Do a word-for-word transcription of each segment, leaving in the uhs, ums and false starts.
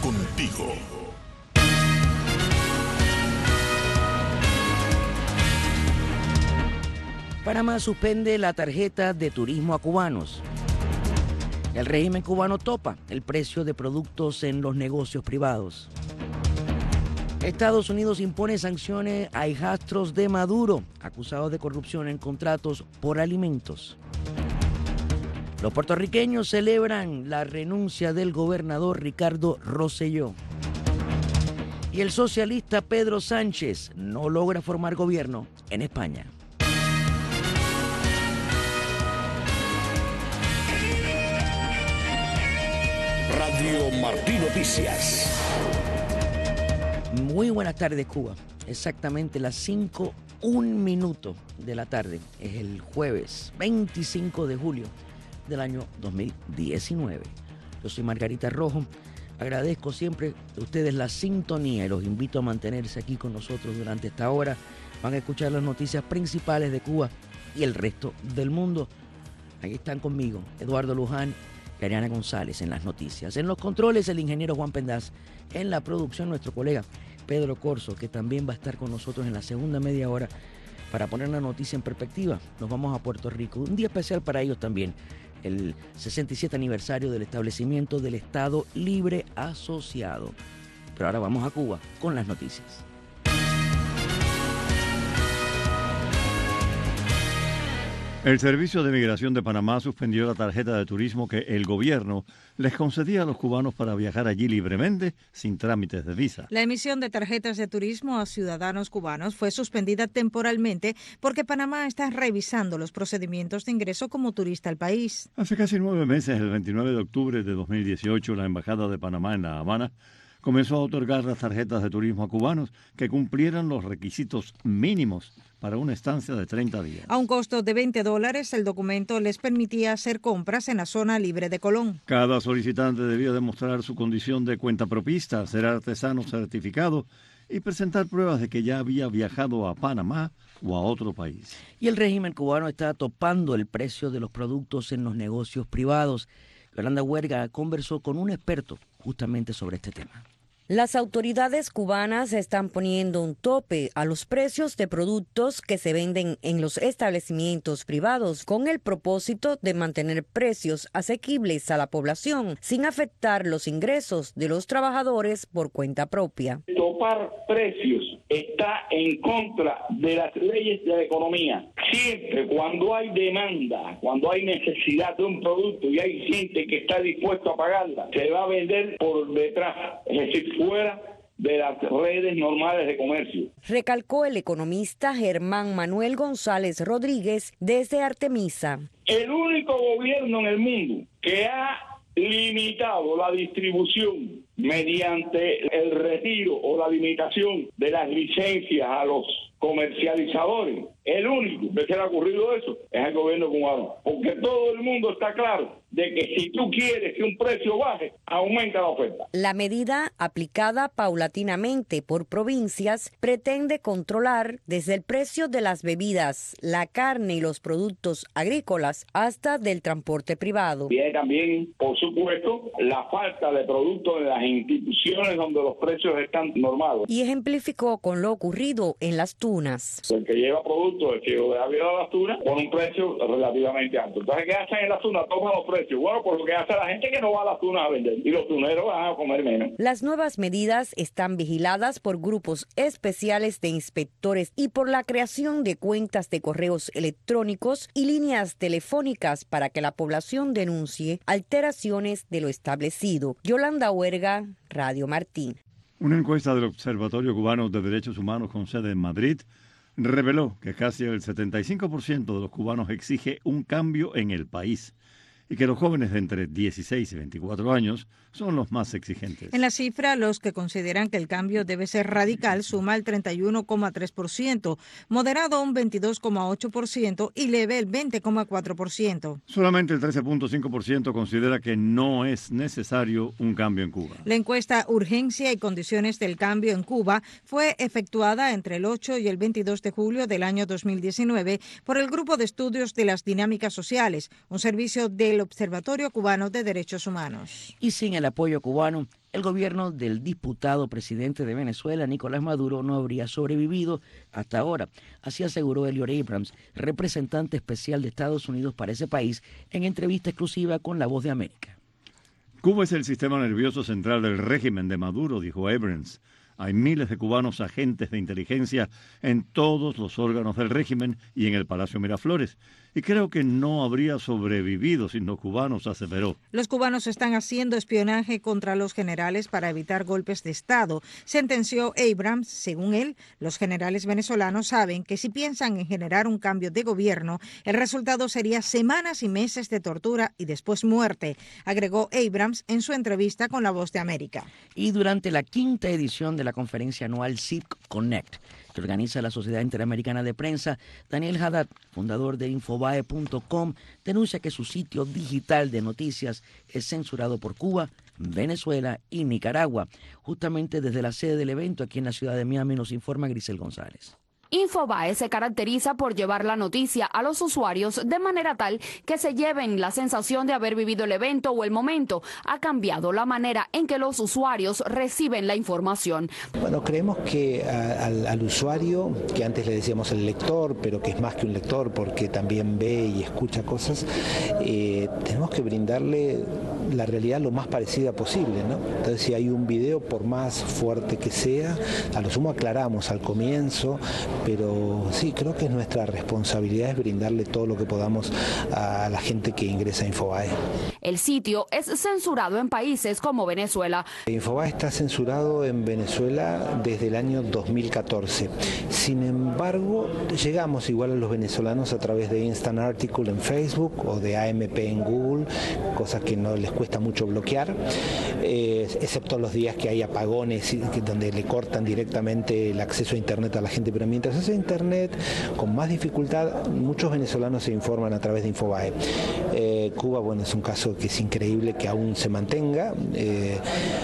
contigo. Panamá suspende la tarjeta de turismo a cubanos. El régimen cubano topa el precio de productos en los negocios privados. Estados Unidos impone sanciones a hijastros de Maduro, acusados de corrupción en contratos por alimentos. Los puertorriqueños celebran la renuncia del gobernador Ricardo Rosselló. Y el socialista Pedro Sánchez no logra formar gobierno en España. Radio Martí Noticias. Muy buenas tardes, Cuba. Exactamente las cinco, un minuto de la tarde. Es el jueves veinticinco de julio del año dos mil diecinueve. Yo soy Margarita Rojo. Agradezco siempre a ustedes la sintonía y los invito a mantenerse aquí con nosotros durante esta hora. Van a escuchar las noticias principales de Cuba y el resto del mundo. Aquí están conmigo Eduardo Luján y Ariana González en las noticias. En los controles, el ingeniero Juan Pendaz. En la producción, nuestro colega Pedro Corso, que también va a estar con nosotros en la segunda media hora para poner la noticia en perspectiva. Nos vamos a Puerto Rico. Un día especial para ellos también. El sesenta y siete aniversario del establecimiento del Estado Libre Asociado. Pero ahora vamos a Cuba con las noticias. El Servicio de Migración de Panamá suspendió la tarjeta de turismo que el gobierno les concedía a los cubanos para viajar allí libremente sin trámites de visa. La emisión de tarjetas de turismo a ciudadanos cubanos fue suspendida temporalmente porque Panamá está revisando los procedimientos de ingreso como turista al país. Hace casi nueve meses, el veintinueve de octubre de dos mil dieciocho, la Embajada de Panamá en La Habana comenzó a otorgar las tarjetas de turismo a cubanos que cumplieran los requisitos mínimos para una estancia de treinta días. A un costo de veinte dólares, el documento les permitía hacer compras en la zona libre de Colón. Cada solicitante debía demostrar su condición de cuentapropista, ser artesano certificado y presentar pruebas de que ya había viajado a Panamá o a otro país. Y el régimen cubano está topando el precio de los productos en los negocios privados. Yolanda Huerga conversó con un experto justamente sobre este tema. Las autoridades cubanas están poniendo un tope a los precios de productos que se venden en los establecimientos privados con el propósito de mantener precios asequibles a la población sin afectar los ingresos de los trabajadores por cuenta propia. Topar precios está en contra de las leyes de la economía. Siempre cuando hay demanda, cuando hay necesidad de un producto y hay gente que está dispuesto a pagarla, se va a vender por detrás, es decir, fuera de las redes normales de comercio. Recalcó el economista Germán Manuel González Rodríguez desde Artemisa. El único gobierno en el mundo que ha limitado la distribución mediante el retiro o la limitación de las licencias a los comercializadores, el único que se le ha ocurrido eso es el gobierno cubano, porque todo el mundo está claro de que si tú quieres que un precio baje, aumenta la oferta. La medida, aplicada paulatinamente por provincias, pretende controlar desde el precio de las bebidas, la carne y los productos agrícolas hasta del transporte privado. Viene también, por supuesto, la falta de productos en las instituciones donde los precios están normados. Y ejemplificó con lo ocurrido en las tunas. El que lleva productos, el que ha llevado las tunas, con un precio relativamente alto. Entonces, ¿qué hacen en las tunas? Toman los precios. Bueno, por lo que hace la gente que no va a las tunas a vender. Y los tuneros van a comer menos. Las nuevas medidas están vigiladas por grupos especiales de inspectores y por la creación de cuentas de correos electrónicos y líneas telefónicas para que la población denuncie alteraciones de lo establecido. Yolanda Huerga, Radio Martín. Una encuesta del Observatorio Cubano de Derechos Humanos con sede en Madrid reveló que casi el setenta y cinco por ciento de los cubanos exige un cambio en el país y que los jóvenes de entre dieciséis y veinticuatro años son los más exigentes. En la cifra, los que consideran que el cambio debe ser radical suma el treinta y uno coma tres por ciento, moderado un veintidós coma ocho por ciento y leve el veinte coma cuatro por ciento. Solamente el trece punto cinco por ciento considera que no es necesario un cambio en Cuba. La encuesta Urgencia y Condiciones del Cambio en Cuba fue efectuada entre el ocho y el veintidós de julio del año dos mil diecinueve por el Grupo de Estudios de las Dinámicas Sociales, un servicio del del Observatorio Cubano de Derechos Humanos. Y sin el apoyo cubano, el gobierno del diputado presidente de Venezuela, Nicolás Maduro, no habría sobrevivido hasta ahora. Así aseguró Elliot Abrams, representante especial de Estados Unidos para ese país, en entrevista exclusiva con La Voz de América. Cuba es el sistema nervioso central del régimen de Maduro, dijo Abrams. Hay miles de cubanos agentes de inteligencia en todos los órganos del régimen y en el Palacio Miraflores. Y creo que no habría sobrevivido sin los cubanos, aseveró. Los cubanos están haciendo espionaje contra los generales para evitar golpes de Estado, sentenció Abrams. Según él, los generales venezolanos saben que si piensan en generar un cambio de gobierno, el resultado sería semanas y meses de tortura y después muerte, agregó Abrams en su entrevista con La Voz de América. Y durante la quinta edición de la conferencia anual C I P Connect, que organiza la Sociedad Interamericana de Prensa, Daniel Haddad, fundador de Infobae punto com, denuncia que su sitio digital de noticias es censurado por Cuba, Venezuela y Nicaragua. Justamente desde la sede del evento aquí en la ciudad de Miami nos informa Grisel González. Infobae se caracteriza por llevar la noticia a los usuarios de manera tal que se lleven la sensación de haber vivido el evento o el momento. Ha cambiado la manera en que los usuarios reciben la información. Bueno, creemos que a, al, al usuario, que antes le decíamos el lector, pero que es más que un lector porque también ve y escucha cosas, eh, tenemos que brindarle la realidad lo más parecida posible, ¿no? Entonces, si hay un video, por más fuerte que sea, a lo sumo aclaramos al comienzo, pero sí, creo que es nuestra responsabilidad es brindarle todo lo que podamos a la gente que ingresa a Infobae. El sitio es censurado en países como Venezuela. Infobae está censurado en Venezuela desde el año dos mil catorce. Sin embargo, llegamos igual a los venezolanos a través de Instant Article en Facebook o de A M P en Google, cosas que no les cuesta mucho bloquear, eh, excepto los días que hay apagones donde le cortan directamente el acceso a Internet a la gente, pero mientras ese Internet con más dificultad, muchos venezolanos se informan a través de Infobae. Eh, Cuba, bueno, es un caso que es increíble que aún se mantenga, eh,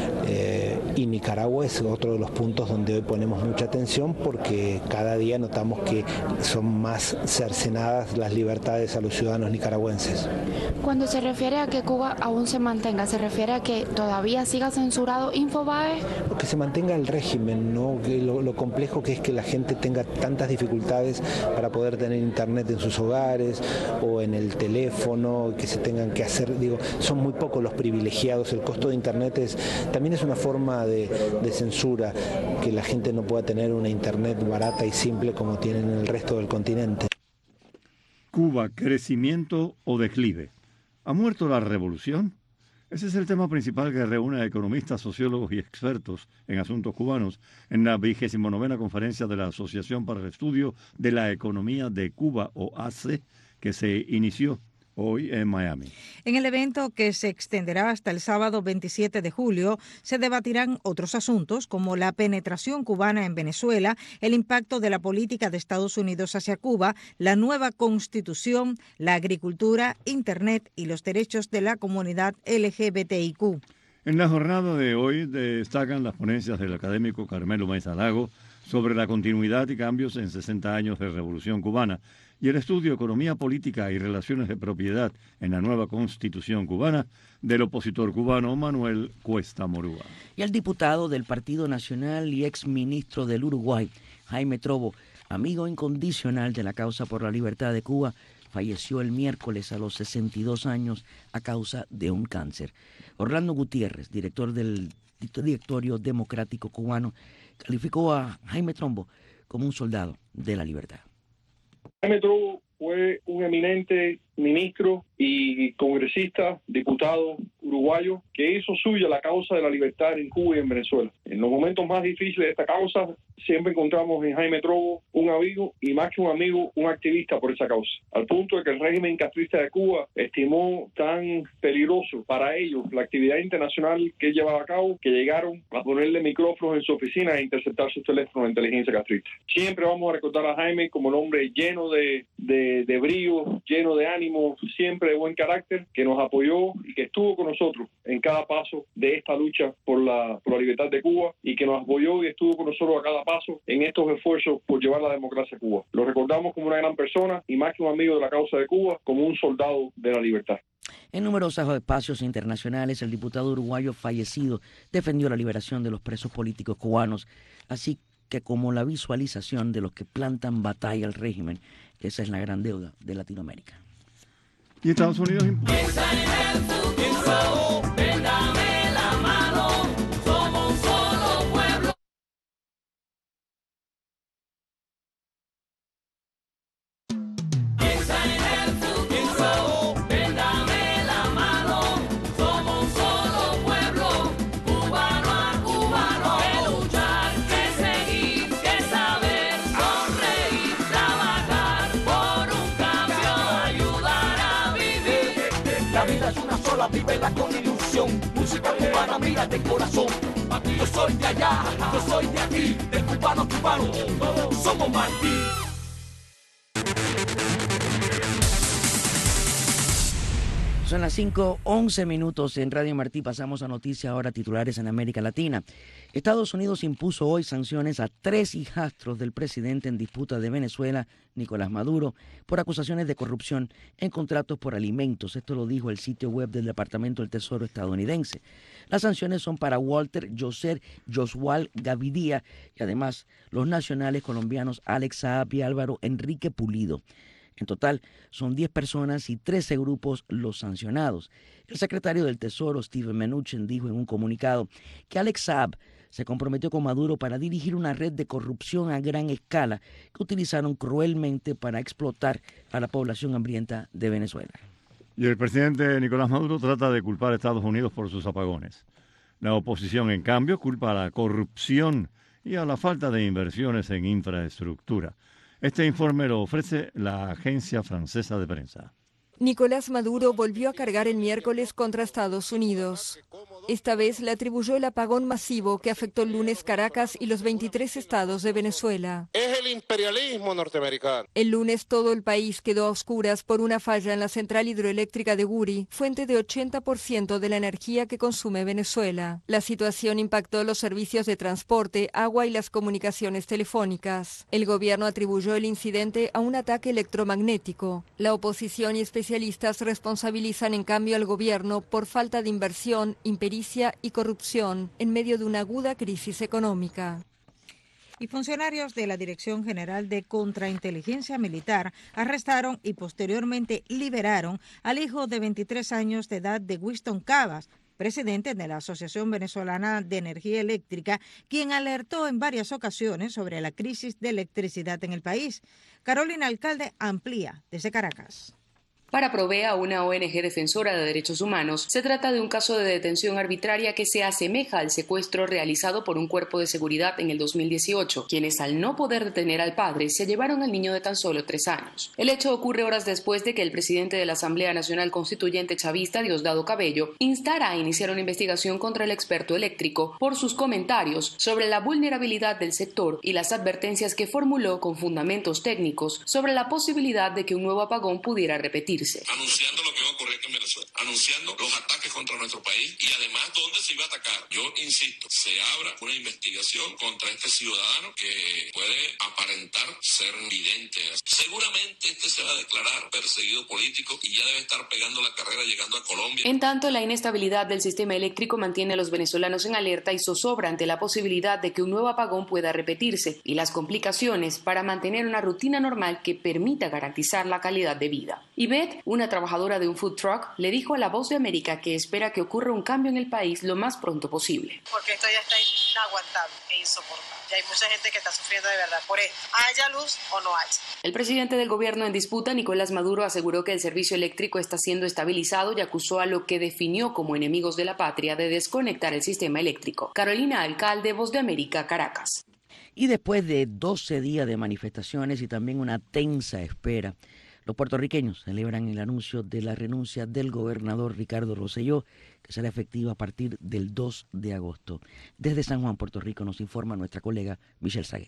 eh, y Nicaragua es otro de los puntos donde hoy ponemos mucha atención porque cada día notamos que son más cercenadas las libertades a los ciudadanos nicaragüenses. Cuando se refiere a que Cuba aún se mantenga, ¿se refiere a que todavía siga censurado Infobae? Que se mantenga el régimen, ¿no? Que lo, lo complejo que es que la gente tenga tantas dificultades para poder tener internet en sus hogares o en el teléfono, que se tengan que hacer, digo, son muy pocos los privilegiados, el costo de internet es, también es una forma de, de censura, que la gente no pueda tener una internet barata y simple como tienen en el resto del continente. Cuba, crecimiento o declive. ¿Ha muerto la revolución? Ese es el tema principal que reúne a economistas, sociólogos y expertos en asuntos cubanos en la vigésima novena conferencia de la Asociación para el Estudio de la Economía de Cuba, o A C E, que se inició hoy en Miami. En el evento, que se extenderá hasta el sábado veintisiete de julio, se debatirán otros asuntos como la penetración cubana en Venezuela, el impacto de la política de Estados Unidos hacia Cuba, la nueva constitución, la agricultura, Internet y los derechos de la comunidad L G B T I Q. En la jornada de hoy destacan las ponencias del académico Carmelo Meza Lago sobre la continuidad y cambios en sesenta años de Revolución Cubana y el estudio Economía Política y Relaciones de Propiedad en la nueva Constitución cubana del opositor cubano Manuel Cuesta Morúa. Y el diputado del Partido Nacional y exministro del Uruguay, Jaime Trobo, amigo incondicional de la causa por la libertad de Cuba, falleció el miércoles a los sesenta y dos años a causa de un cáncer. Orlando Gutiérrez, director del Directorio Democrático Cubano, calificó a Jaime Trobo como un soldado de la libertad. Jaime Trobo fue un eminente ministro y congresista, diputado uruguayo, que hizo suya la causa de la libertad en Cuba y en Venezuela. En los momentos más difíciles de esta causa, siempre encontramos en Jaime Trobo un amigo, y más que un amigo, un activista por esa causa. Al punto de que el régimen castrista de Cuba estimó tan peligroso para ellos la actividad internacional que él llevaba a cabo, que llegaron a ponerle micrófonos en su oficina e interceptar sus teléfonos de inteligencia castrista. Siempre vamos a recordar a Jaime como un hombre lleno de, de, de brío, lleno de ánimo, siempre de buen carácter, que nos apoyó y que estuvo con nosotros en cada paso de esta lucha por la, por la libertad de Cuba, y que nos apoyó y estuvo con nosotros a cada paso en estos esfuerzos por llevar la democracia a Cuba. Lo recordamos como una gran persona y, más que un amigo de la causa de Cuba, como un soldado de la libertad. En numerosos espacios internacionales, el diputado uruguayo fallecido defendió la liberación de los presos políticos cubanos, así que como la visualización de los que plantan batalla al régimen, que esa es la gran deuda de Latinoamérica. Y Estados Unidos impulsa. Vívela con ilusión, música cubana, mira de corazón. Yo soy de allá, yo soy de aquí, de cubano a cubano, todos somos Martí. Son las cinco once minutos en Radio Martí. Pasamos a noticias ahora titulares en América Latina. Estados Unidos impuso hoy sanciones a tres hijastros del presidente en disputa de Venezuela, Nicolás Maduro, por acusaciones de corrupción en contratos por alimentos. Esto lo dijo el sitio web del Departamento del Tesoro estadounidense. Las sanciones son para Walter José Josual Gavidia y además los nacionales colombianos Alex Saab y Álvaro Enrique Pulido. En total, son diez personas y trece grupos los sancionados. El secretario del Tesoro, Steven Mnuchin, dijo en un comunicado que Alex Saab se comprometió con Maduro para dirigir una red de corrupción a gran escala que utilizaron cruelmente para explotar a la población hambrienta de Venezuela. Y el presidente Nicolás Maduro trata de culpar a Estados Unidos por sus apagones. La oposición, en cambio, culpa a la corrupción y a la falta de inversiones en infraestructura. Este informe lo ofrece la agencia francesa de prensa. Nicolás Maduro volvió a cargar el miércoles contra Estados Unidos. Esta vez le atribuyó el apagón masivo que afectó el lunes Caracas y los veintitrés estados de Venezuela. Es el imperialismo norteamericano. El lunes todo el país quedó a oscuras por una falla en la central hidroeléctrica de Guri, fuente de ochenta por ciento de la energía que consume Venezuela. La situación impactó los servicios de transporte, agua y las comunicaciones telefónicas. El gobierno atribuyó el incidente a un ataque electromagnético. La oposición y especialistas responsabilizan en cambio al gobierno por falta de inversión, impericia y corrupción en medio de una aguda crisis económica. Y funcionarios de la Dirección General de Contrainteligencia Militar arrestaron y posteriormente liberaron al hijo de veintitrés años de edad de Winston Cavas, presidente de la Asociación Venezolana de Energía Eléctrica, quien alertó en varias ocasiones sobre la crisis de electricidad en el país. Carolina Alcalde amplía desde Caracas. Para Provea, una O N G defensora de derechos humanos, se trata de un caso de detención arbitraria que se asemeja al secuestro realizado por un cuerpo de seguridad en el dos mil dieciocho, quienes al no poder detener al padre se llevaron al niño de tan solo tres años. El hecho ocurre horas después de que el presidente de la Asamblea Nacional Constituyente chavista, Diosdado Cabello, instara a iniciar una investigación contra el experto eléctrico por sus comentarios sobre la vulnerabilidad del sector y las advertencias que formuló con fundamentos técnicos sobre la posibilidad de que un nuevo apagón pudiera repetirse. Anunciando lo que va a ocurrir en Venezuela, anunciando los ataques contra nuestro país y además dónde se iba a atacar. Yo insisto, se abra una investigación contra este ciudadano que puede aparentar ser vidente. Seguramente este se va a declarar perseguido político y ya debe estar pegando la carrera llegando a Colombia. En tanto, la inestabilidad del sistema eléctrico mantiene a los venezolanos en alerta y zozobra ante la posibilidad de que un nuevo apagón pueda repetirse y las complicaciones para mantener una rutina normal que permita garantizar la calidad de vida. Ivette, una trabajadora de un food truck, le dijo a La Voz de América que espera que ocurra un cambio en el país lo más pronto posible. Porque esto ya está inaguantable e insoportable. Ya hay mucha gente que está sufriendo de verdad por esto. Haya luz o no haya. El presidente del gobierno en disputa, Nicolás Maduro, aseguró que el servicio eléctrico está siendo estabilizado y acusó a lo que definió como enemigos de la patria de desconectar el sistema eléctrico. Carolina Alcalde, Voz de América, Caracas. Y después de doce días de manifestaciones y también una tensa espera, los puertorriqueños celebran el anuncio de la renuncia del gobernador Ricardo Rosselló, que será efectiva a partir del dos de agosto. Desde San Juan, Puerto Rico, nos informa nuestra colega Michelle Sagué.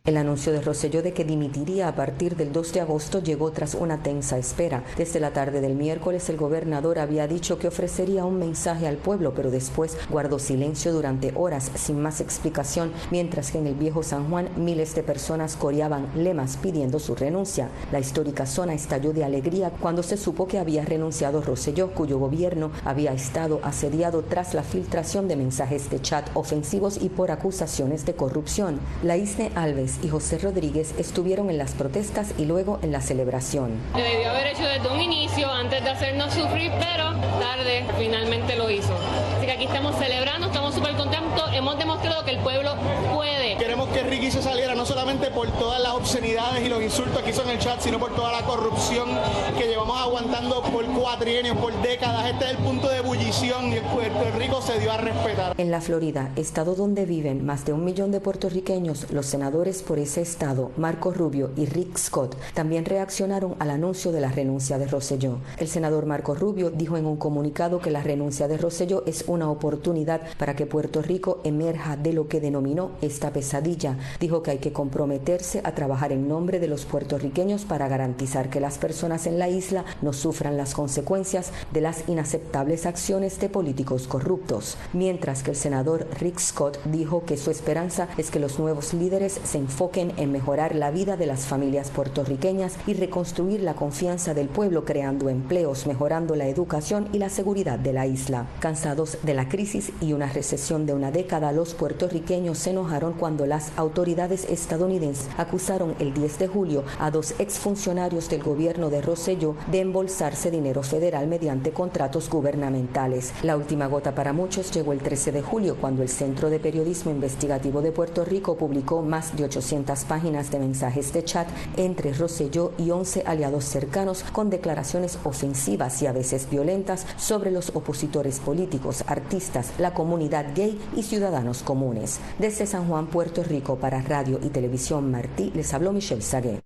El anuncio de Rosselló de que dimitiría a partir del dos de agosto llegó tras una tensa espera. Desde la tarde del miércoles, el gobernador había dicho que ofrecería un mensaje al pueblo, pero después guardó silencio durante horas sin más explicación, mientras que en el viejo San Juan miles de personas coreaban lemas pidiendo su renuncia. La histórica zona estalló de alegría cuando se supo que había renunciado Rosselló, cuyo gobierno había estado asediado tras la filtración de mensajes de chat ofensivos y por acusaciones de corrupción. Laísne Alves y José Rodríguez estuvieron en las protestas y luego en la celebración. Se debió haber hecho desde un inicio, antes de hacernos sufrir, pero tarde, finalmente lo hizo. Así que aquí estamos celebrando, estamos súper contentos, hemos demostrado que el pueblo puede. Queremos que Ricky se saliera no solamente por todas las obscenidades y los insultos que hizo en el chat, sino por toda la corrupción que llevamos aguantando por cuatrienios, por décadas. Este es el punto de ebullición y el Puerto Rico se dio a respetar. En la Florida, estado donde viven más de un millón de puertorriqueños, los senadores por ese estado, Marco Rubio y Rick Scott, también reaccionaron al anuncio de la renuncia de Rosselló. El senador Marco Rubio dijo en un comunicado que la renuncia de Rosselló es una oportunidad para que Puerto Rico emerja de lo que denominó esta pesadilla. Dijo que hay que comprometerse a trabajar en nombre de los puertorriqueños para garantizar que las personas en la isla no sufran las consecuencias de las inaceptables acciones de políticos corruptos. Mientras que el senador Rick Scott dijo que su esperanza es que los nuevos líderes se enfoquen en mejorar la vida de las familias puertorriqueñas y reconstruir la confianza del pueblo, creando empleos, mejorando la educación y la seguridad de la isla. Cansados de la crisis y una recesión de una década, los puertorriqueños se enojaron cuando las autoridades estadounidenses acusaron el diez de julio a dos exfuncionarios del gobierno de Rosselló de embolsarse dinero federal mediante contratos gubernamentales. La última gota para muchos llegó el trece de julio, cuando el Centro de Periodismo Investigativo de Puerto Rico publicó más de ochocientas páginas de mensajes de chat entre Rosselló y once aliados cercanos con declaraciones ofensivas y a veces violentas sobre los opositores políticos, artistas, la comunidad gay y ciudadanos comunes. Desde San Juan, Puerto Rico, para Radio y Televisión Martí, les habló Michelle Sagué.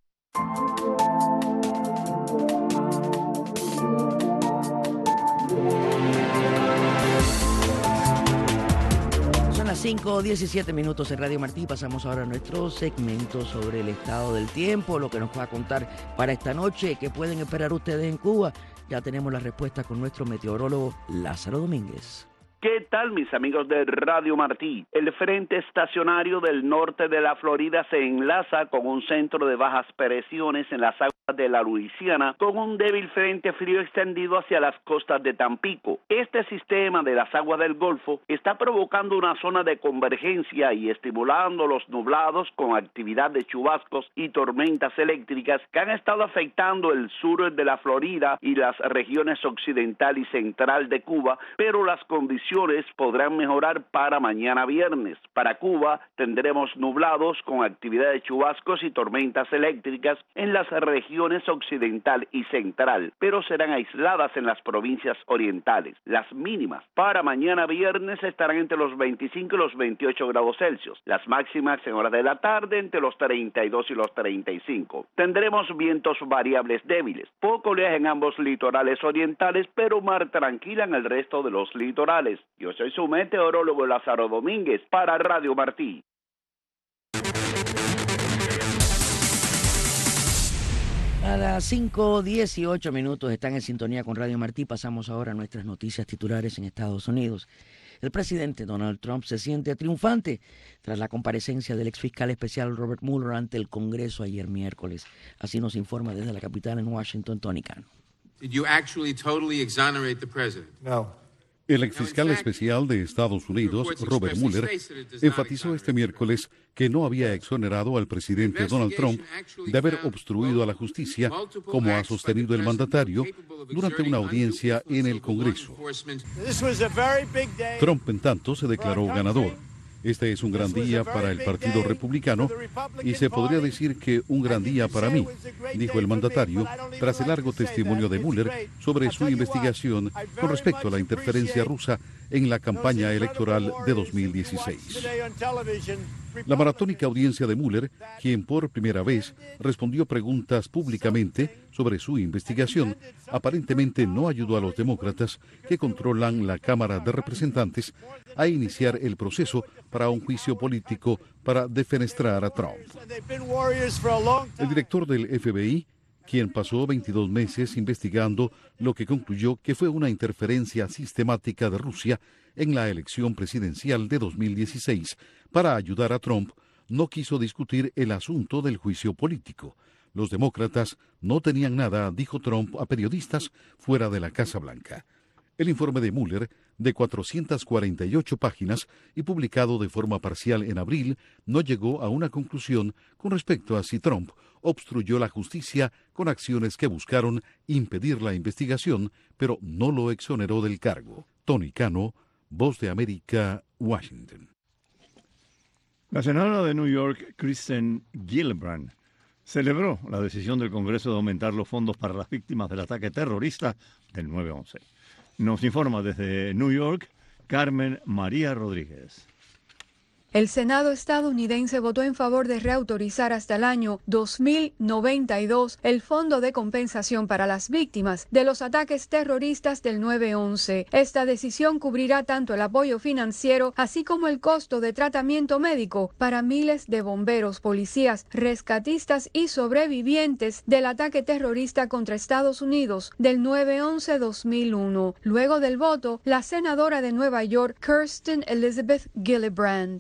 cinco diecisiete minutos en Radio Martí. Pasamos ahora a nuestro segmento sobre el estado del tiempo, lo que nos va a contar para esta noche, qué pueden esperar ustedes en Cuba. Ya tenemos la respuesta con nuestro meteorólogo Lázaro Domínguez. ¿Qué tal, mis amigos de Radio Martí? El frente estacionario del norte de la Florida se enlaza con un centro de bajas presiones en las aguas de la Luisiana, con un débil frente frío extendido hacia las costas de Tampico. Este sistema de las aguas del Golfo está provocando una zona de convergencia y estimulando los nublados con actividad de chubascos y tormentas eléctricas que han estado afectando el sur de la Florida y las regiones occidental y central de Cuba, pero las condiciones podrán mejorar para mañana viernes. Para Cuba tendremos nublados con actividad de chubascos y tormentas eléctricas en las regiones occidental y central, pero serán aisladas en las provincias orientales. Las mínimas para mañana viernes estarán entre los veinticinco y los veintiocho grados Celsius. Las máximas en horas de la tarde entre los treinta y dos y los treinta y cinco. Tendremos vientos variables débiles, poco oleaje en ambos litorales orientales, pero mar tranquila en el resto de los litorales. Yo soy su meteorólogo Lázaro Domínguez para Radio Martí. A las cinco dieciocho minutos están en sintonía con Radio Martí. Pasamos ahora a nuestras noticias titulares en Estados Unidos. El presidente Donald Trump se siente triunfante tras la comparecencia del exfiscal especial Robert Mueller ante el Congreso ayer miércoles. Así nos informa desde la capital en Washington, Tony Cano. Did you actually totally exonerate the president? No. El exfiscal especial de Estados Unidos, Robert Mueller, enfatizó este miércoles que no había exonerado al presidente Donald Trump de haber obstruido a la justicia, como ha sostenido el mandatario durante una audiencia en el Congreso. Trump, en tanto, se declaró ganador. Este es un gran día para el Partido Republicano y se podría decir que un gran día para mí, dijo el mandatario tras el largo testimonio de Mueller sobre su investigación con respecto a la interferencia rusa en la campaña electoral de dos mil dieciséis. La maratónica audiencia de Mueller, quien por primera vez respondió preguntas públicamente sobre su investigación, aparentemente no ayudó a los demócratas que controlan la Cámara de Representantes a iniciar el proceso para un juicio político para defenestrar a Trump. El director del F B I, quien pasó veintidós meses investigando lo que concluyó que fue una interferencia sistemática de Rusia en la elección presidencial de dos mil dieciséis para ayudar a Trump, no quiso discutir el asunto del juicio político. Los demócratas no tenían nada, dijo Trump a periodistas fuera de la Casa Blanca. El informe de Mueller, de cuatrocientas cuarenta y ocho páginas y publicado de forma parcial en abril, no llegó a una conclusión con respecto a si Trump obstruyó la justicia con acciones que buscaron impedir la investigación, pero no lo exoneró del cargo. Tony Cano, Voz de América, Washington. La senadora de New York, Kristen Gillibrand, celebró la decisión del Congreso de aumentar los fondos para las víctimas del ataque terrorista del nueve once. Nos informa desde New York, Carmen María Rodríguez. El Senado estadounidense votó en favor de reautorizar hasta el año dos mil noventa y dos el Fondo de Compensación para las Víctimas de los Ataques Terroristas del nueve once. Esta decisión cubrirá tanto el apoyo financiero así como el costo de tratamiento médico para miles de bomberos, policías, rescatistas y sobrevivientes del ataque terrorista contra Estados Unidos del nueve once dos mil uno. Luego del voto, la senadora de Nueva York, Kirsten Elizabeth Gillibrand.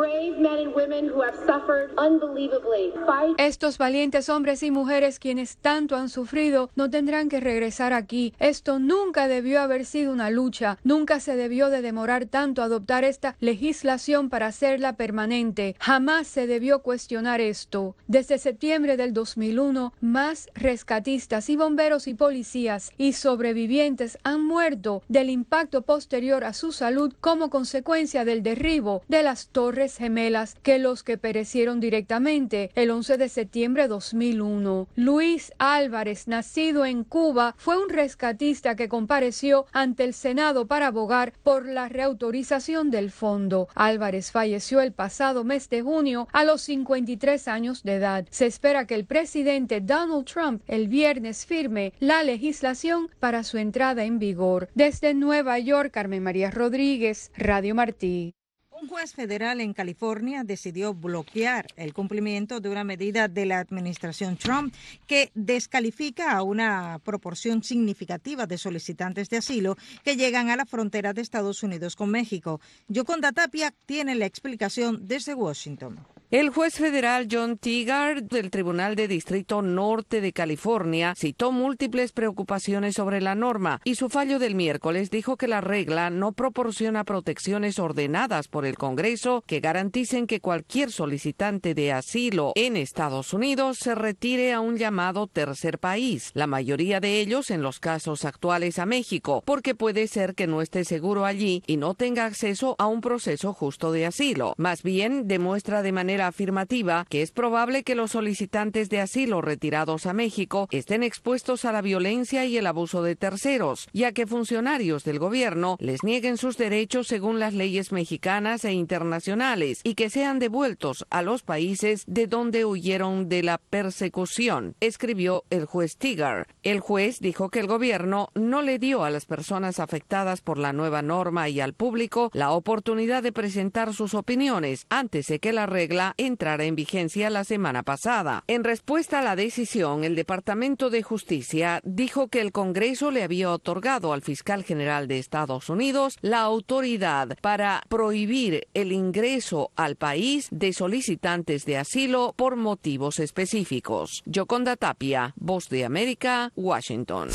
Estos valientes hombres y mujeres quienes tanto han sufrido no tendrán que regresar aquí. Esto nunca debió haber sido una lucha. Nunca se debió de demorar tanto adoptar esta legislación para hacerla permanente. Jamás se debió cuestionar esto. Desde septiembre del dos mil uno, más rescatistas y bomberos y policías y sobrevivientes han muerto del impacto posterior a su salud como consecuencia del derribo de las torres Gemelas que los que perecieron directamente el once de septiembre de dos mil uno. Luis Álvarez, nacido en Cuba, fue un rescatista que compareció ante el Senado para abogar por la reautorización del fondo. Álvarez falleció el pasado mes de junio a los cincuenta y tres años de edad. Se espera que el presidente Donald Trump el viernes firme la legislación para su entrada en vigor. Desde Nueva York, Carmen María Rodríguez, Radio Martí. Un juez federal en California decidió bloquear el cumplimiento de una medida de la administración Trump que descalifica a una proporción significativa de solicitantes de asilo que llegan a la frontera de Estados Unidos con México. Yoconda Tapia tiene la explicación desde Washington. El juez federal John Teagar del Tribunal de Distrito Norte de California citó múltiples preocupaciones sobre la norma y su fallo del miércoles dijo que la regla no proporciona protecciones ordenadas por el Congreso que garanticen que cualquier solicitante de asilo en Estados Unidos se retire a un llamado tercer país, la mayoría de ellos en los casos actuales a México, porque puede ser que no esté seguro allí y no tenga acceso a un proceso justo de asilo. Más bien, demuestra de manera afirmativa que es probable que los solicitantes de asilo retirados a México estén expuestos a la violencia y el abuso de terceros, ya que funcionarios del gobierno les nieguen sus derechos según las leyes mexicanas e internacionales y que sean devueltos a los países de donde huyeron de la persecución, escribió el juez Teagar. El juez dijo que el gobierno no le dio a las personas afectadas por la nueva norma y al público la oportunidad de presentar sus opiniones antes de que la regla entrara en vigencia la semana pasada. En respuesta a la decisión, el Departamento de Justicia dijo que el Congreso le había otorgado al fiscal general de Estados Unidos la autoridad para prohibir el ingreso al país de solicitantes de asilo por motivos específicos. Yoconda Tapia, Voz de América, Washington.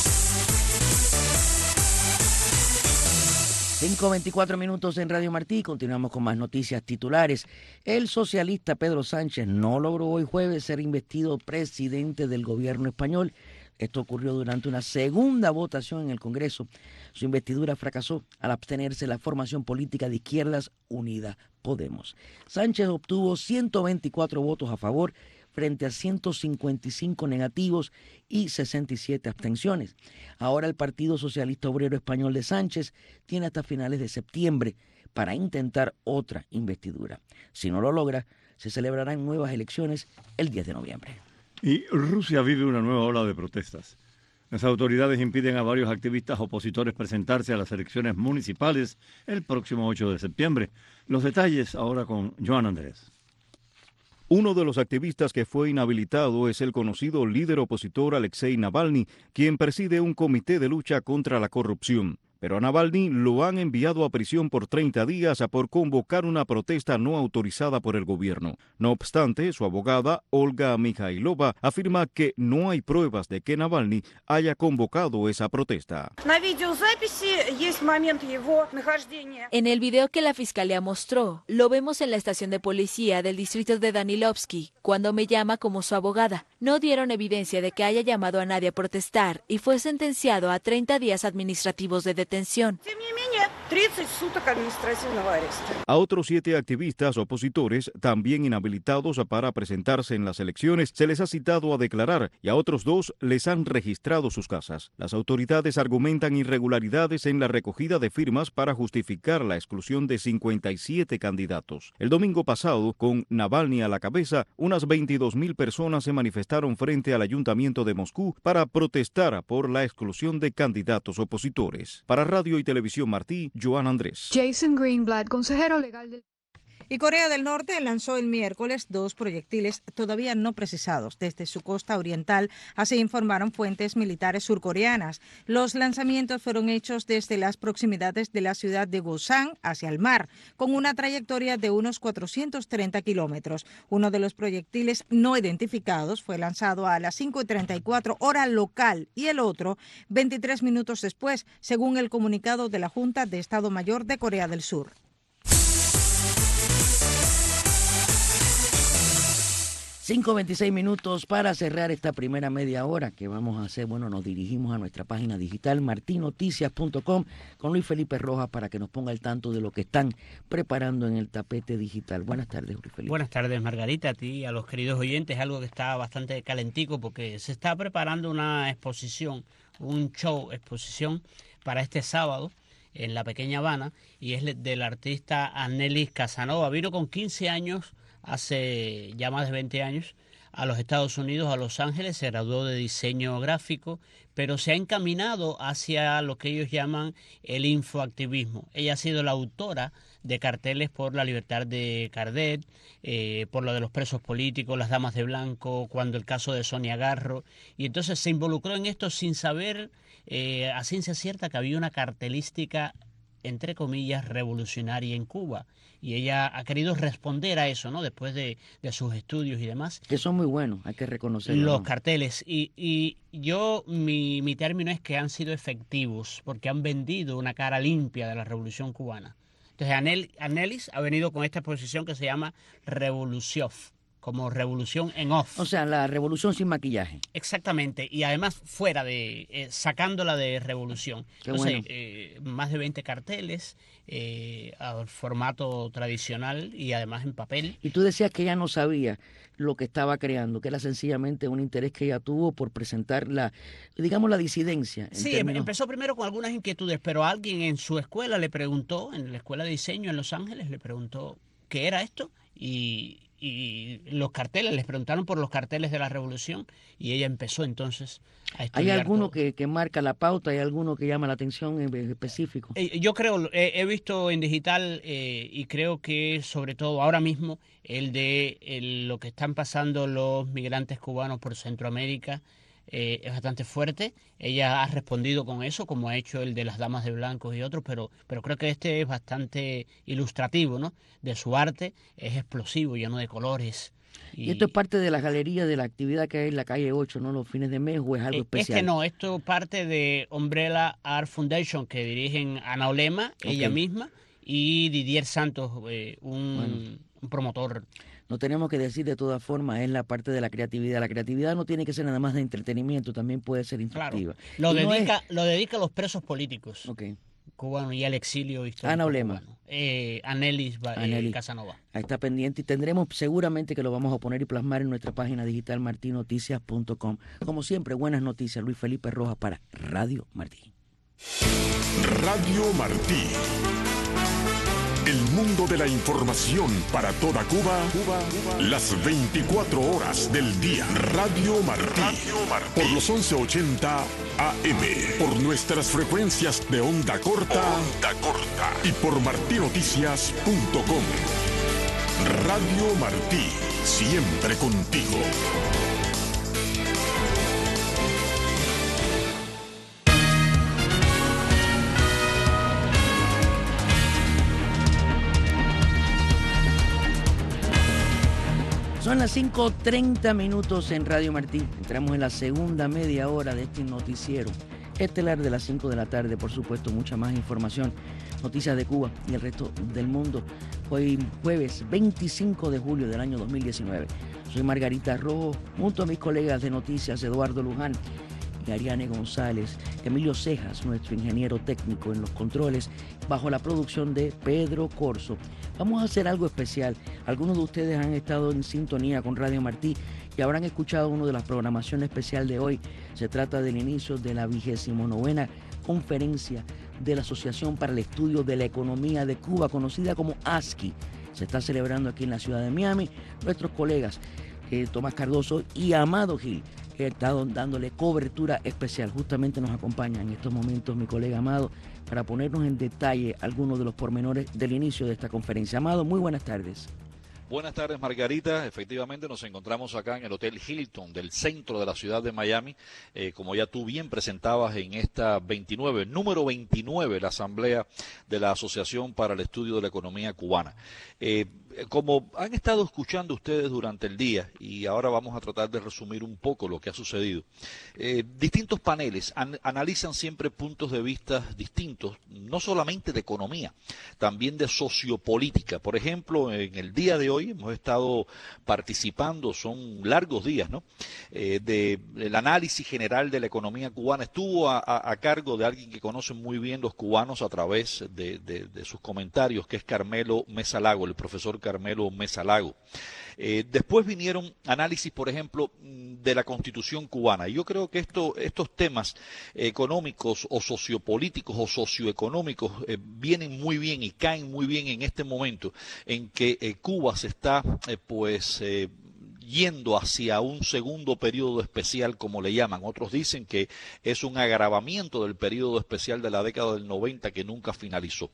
cinco veinticuatro minutos en Radio Martí. Continuamos con más noticias titulares. El socialista Pedro Sánchez no logró hoy jueves ser investido presidente del gobierno español. Esto ocurrió durante una segunda votación en el Congreso. Su investidura fracasó al abstenerse la formación política de izquierdas Unida Podemos. Sánchez obtuvo ciento veinticuatro votos a favor frente a ciento cincuenta y cinco negativos y sesenta y siete abstenciones. Ahora el Partido Socialista Obrero Español de Sánchez tiene hasta finales de septiembre para intentar otra investidura. Si no lo logra, se celebrarán nuevas elecciones el diez de noviembre. Y Rusia vive una nueva ola de protestas. Las autoridades impiden a varios activistas opositores presentarse a las elecciones municipales el próximo ocho de septiembre. Los detalles ahora con Joan Andrés. Uno de los activistas que fue inhabilitado es el conocido líder opositor Alexei Navalny, quien preside un comité de lucha contra la corrupción. Pero a Navalny lo han enviado a prisión por treinta días por convocar una protesta no autorizada por el gobierno. No obstante, su abogada, Olga Mikhailova, afirma que no hay pruebas de que Navalny haya convocado esa protesta. En el video que la fiscalía mostró, lo vemos en la estación de policía del distrito de Danilovsky, cuando me llama como su abogada. No dieron evidencia de que haya llamado a nadie a protestar y fue sentenciado a treinta días administrativos de detención. A otros siete activistas opositores, también inhabilitados para presentarse en las elecciones, se les ha citado a declarar y a otros dos les han registrado sus casas. Las autoridades argumentan irregularidades en la recogida de firmas para justificar la exclusión de cincuenta y siete candidatos. El domingo pasado, con Navalny a la cabeza, unas veintidós mil personas se manifestaron frente al ayuntamiento de Moscú para protestar por la exclusión de candidatos opositores. Para Radio y Televisión Martí, Joan Andrés. Jason Greenblatt, consejero legal del... Y Corea del Norte lanzó el miércoles dos proyectiles todavía no precisados desde su costa oriental, así informaron fuentes militares surcoreanas. Los lanzamientos fueron hechos desde las proximidades de la ciudad de Gosan hacia el mar, con una trayectoria de unos cuatrocientos treinta kilómetros. Uno de los proyectiles no identificados fue lanzado a las cinco y treinta y cuatro hora local y el otro veintitrés minutos después, según el comunicado de la Junta de Estado Mayor de Corea del Sur. cinco veintiséis minutos para cerrar esta primera media hora que vamos a hacer. Bueno, nos dirigimos a nuestra página digital marti noticias punto com con Luis Felipe Rojas para que nos ponga al tanto de lo que están preparando en el tapete digital. Buenas tardes, Luis Felipe. Buenas tardes, Margarita, a ti y a los queridos oyentes. Algo que está bastante calentico porque se está preparando una exposición, un show, exposición para este sábado en la Pequeña Habana, y es del artista Anelis Casanova. Vino con quince años, hace ya más de veinte años, a los Estados Unidos, a Los Ángeles, se graduó de diseño gráfico, pero se ha encaminado hacia lo que ellos llaman el infoactivismo. Ella ha sido la autora de carteles por la libertad de Cardet, eh, por lo de los presos políticos, las damas de blanco, cuando el caso de Sonia Garro, y entonces se involucró en esto sin saber eh, a ciencia cierta que había una cartelística, entre comillas, revolucionaria en Cuba. Y ella ha querido responder a eso, ¿no? Después de, de sus estudios y demás. Que son muy buenos, hay que reconocerlo. Los ¿no? carteles. Y, y yo, mi, mi término es que han sido efectivos, porque han vendido una cara limpia de la revolución cubana. Entonces, Anel, Anelis ha venido con esta exposición que se llama Revolución, como revolución en off. O sea, la revolución sin maquillaje. Exactamente, y además fuera de, eh, sacándola de revolución. Qué Entonces, bueno. eh, más de veinte carteles, eh, al formato tradicional y además en papel. Y tú decías que ella no sabía lo que estaba creando, que era sencillamente un interés que ella tuvo por presentar la, digamos, la disidencia. Sí, términos... empezó primero con algunas inquietudes, pero alguien en su escuela le preguntó, en la escuela de diseño en Los Ángeles, le preguntó qué era esto, y... y los carteles, les preguntaron por los carteles de la revolución y ella empezó entonces a estudiar. ¿Hay alguno todo. que, que marca la pauta? ¿Hay alguno que llama la atención en específico? Eh, yo creo, eh, he visto en digital eh, y creo que sobre todo ahora mismo el de el, lo que están pasando los migrantes cubanos por Centroamérica eh, es bastante fuerte. Ella ha respondido con eso, como ha hecho el de las damas de blancos y otros, pero, pero creo que este es bastante ilustrativo, ¿no? De su arte, es explosivo, lleno de colores. Y, ¿Y esto es parte de la galería de la actividad que hay en la calle ocho, ¿no? Los fines de mes, ¿o es algo eh, especial? Es que no, esto parte de Umbrella Art Foundation, que dirigen Ana Olema, okay. ella misma, y Didier Santos, eh, un, bueno. un promotor. No tenemos que decir de todas formas, es la parte de la creatividad. La creatividad no tiene que ser nada más de entretenimiento, también puede ser instructiva. Claro. Lo, dedica, no es... lo dedica a los presos políticos. Okay. cubano y al exilio histórico Ana Olema. cubano. Eh, Anelis, eh, Anelis Casanova. Ahí está pendiente y tendremos seguramente que lo vamos a poner y plasmar en nuestra página digital marti noticias punto com. Como siempre, buenas noticias. Luis Felipe Rojas para Radio Martí. Radio Martí. El mundo de la información para toda Cuba, Cuba, Cuba. Las veinticuatro horas del día. Radio Martí. Radio Martí. Por los once ochenta A M. Por nuestras frecuencias de onda corta. Onda corta. Y por marti noticias punto com. Radio Martí. Siempre contigo. Son las cinco treinta minutos en Radio Martí. Entramos en la segunda media hora de este noticiero estelar de las cinco de la tarde. Por supuesto, mucha más información, noticias de Cuba y el resto del mundo. Hoy jueves veinticinco de julio del año dos mil diecinueve. Soy Margarita Rojo, junto a mis colegas de noticias Eduardo Luján y Ariane González, Emilio Cejas, nuestro ingeniero técnico en los controles, bajo la producción de Pedro Corso. Vamos a hacer algo especial. Algunos de ustedes han estado en sintonía con Radio Martí y habrán escuchado una de las programaciones especial de hoy. Se trata del inicio de la vigésimo novena conferencia de la Asociación para el Estudio de la Economía de Cuba, conocida como A S C I. Se está celebrando aquí en la ciudad de Miami. Nuestros colegas eh, Tomás Cardoso y Amado Gil he estado dándole cobertura especial. Justamente nos acompaña en estos momentos mi colega Amado para ponernos en detalle algunos de los pormenores del inicio de esta conferencia. Amado, muy buenas tardes. Buenas tardes, Margarita. Efectivamente nos encontramos acá en el Hotel Hilton del centro de la ciudad de Miami, eh, como ya tú bien presentabas en esta veintinueve, número veintinueve, la Asamblea de la Asociación para el Estudio de la Economía Cubana. Eh, como han estado escuchando ustedes durante el día, y ahora vamos a tratar de resumir un poco lo que ha sucedido, eh, distintos paneles an- analizan siempre puntos de vista distintos, no solamente de economía, también de sociopolítica. Por ejemplo, en el día de hoy hemos estado participando, son largos días, ¿no? Eh, de, del análisis general de la economía cubana. Estuvo a, a, a cargo de alguien que conocen muy bien los cubanos a través de, de, de sus comentarios, que es Carmelo Mesa Lago, el profesor Carmelo Mesa Lago. Eh, después vinieron análisis, por ejemplo, de la Constitución cubana. Yo creo que esto, estos temas económicos o sociopolíticos o socioeconómicos eh, vienen muy bien y caen muy bien en este momento en que eh, Cuba se está, eh, pues, eh, yendo hacia un segundo periodo especial, como le llaman. Otros dicen que es un agravamiento del periodo especial de la década del noventa que nunca finalizó.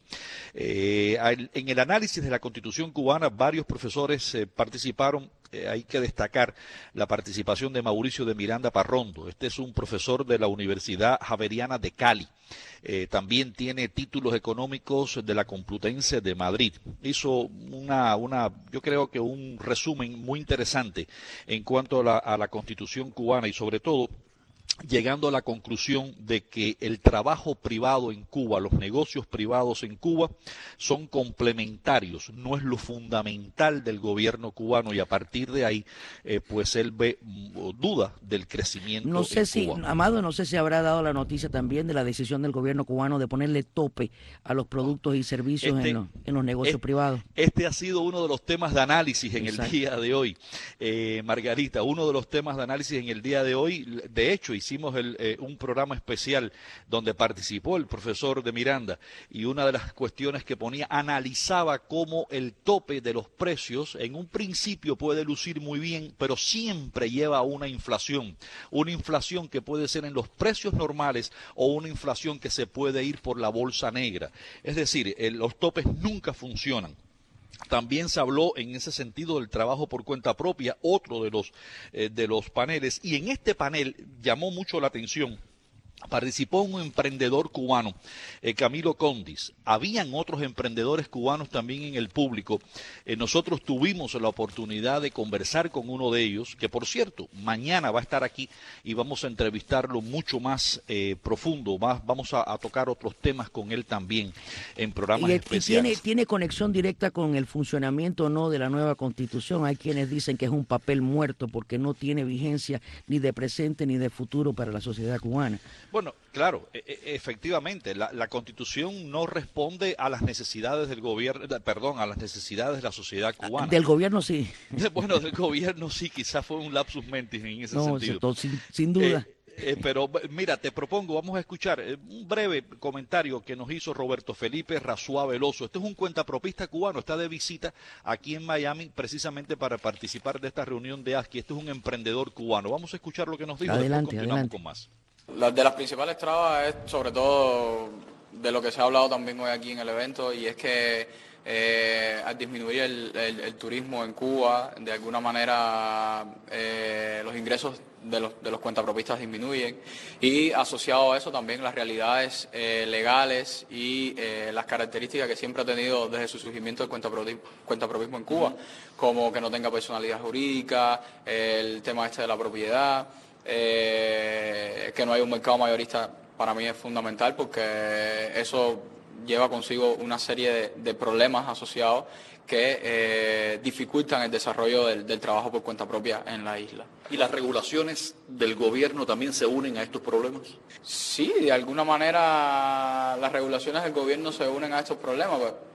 Eh, en el análisis de la Constitución cubana, varios profesores eh, participaron. Eh, hay que destacar la participación de Mauricio de Miranda Parrondo. Este es un profesor de la Universidad Javeriana de Cali. Eh, también tiene títulos económicos de la Complutense de Madrid. Hizo una, una, yo creo que un resumen muy interesante en cuanto a la, a la Constitución cubana y sobre todo llegando a la conclusión de que el trabajo privado en Cuba, los negocios privados en Cuba, son complementarios, no es lo fundamental del gobierno cubano, y a partir de ahí, eh, pues él ve duda del crecimiento no sé en si, Cuba. Amado, no sé si habrá dado la noticia también de la decisión del gobierno cubano de ponerle tope a los productos y servicios Este, en, los, en los negocios este, privados. Este ha sido uno de los temas de análisis en Exacto. el día de hoy, eh, Margarita, uno de los temas de análisis en el día de hoy. De hecho, hicimos el, eh, un programa especial donde participó el profesor de Miranda, y una de las cuestiones que ponía, analizaba cómo el tope de los precios en un principio puede lucir muy bien, pero siempre lleva a una inflación, una inflación que puede ser en los precios normales o una inflación que se puede ir por la bolsa negra. Es decir, eh, los topes nunca funcionan. También se habló en ese sentido del trabajo por cuenta propia, otro de los, eh, de los paneles, y en este panel llamó mucho la atención. Participó un emprendedor cubano, eh, Camilo Condis. Habían otros emprendedores cubanos también en el público. Eh, nosotros tuvimos la oportunidad de conversar con uno de ellos, que por cierto, mañana va a estar aquí y vamos a entrevistarlo mucho más eh, profundo. Más, vamos a, a tocar otros temas con él también en programas y, especiales. Y tiene, tiene conexión directa con el funcionamiento o no de la nueva Constitución. Hay quienes dicen que es un papel muerto porque no tiene vigencia ni de presente ni de futuro para la sociedad cubana. Bueno, claro, e efectivamente, la, la Constitución no responde a las necesidades del gobierno, perdón, a las necesidades de la sociedad cubana. Del gobierno sí. Bueno, del gobierno sí, quizás fue un lapsus mentis en ese no, sentido. No, sin, sin duda. Eh, Eh, pero mira, te propongo, vamos a escuchar eh, un breve comentario que nos hizo Roberto Felipe Razúa Veloso. Este es un cuentapropista cubano, está de visita aquí en Miami precisamente para participar de esta reunión de A S C I. Este es un emprendedor cubano. Vamos a escuchar lo que nos dijo. Adelante, después continuamos adelante. con más. La de las principales trabas es sobre todo de lo que se ha hablado también hoy aquí en el evento, y es que eh, al disminuir el, el, el turismo en Cuba, de alguna manera eh, los ingresos de los, de los cuentapropistas disminuyen, y asociado a eso también las realidades eh, legales y eh, las características que siempre ha tenido desde su surgimiento el cuentapropismo, cuentapropismo en Cuba, como que no tenga personalidad jurídica, el tema este de la propiedad, eh, que no hay un mercado mayorista. Para mí es fundamental porque eso lleva consigo una serie de, de problemas asociados que eh, dificultan el desarrollo del, del trabajo por cuenta propia en la isla. ¿Y las regulaciones del gobierno también se unen a estos problemas? Sí, de alguna manera las regulaciones del gobierno se unen a estos problemas,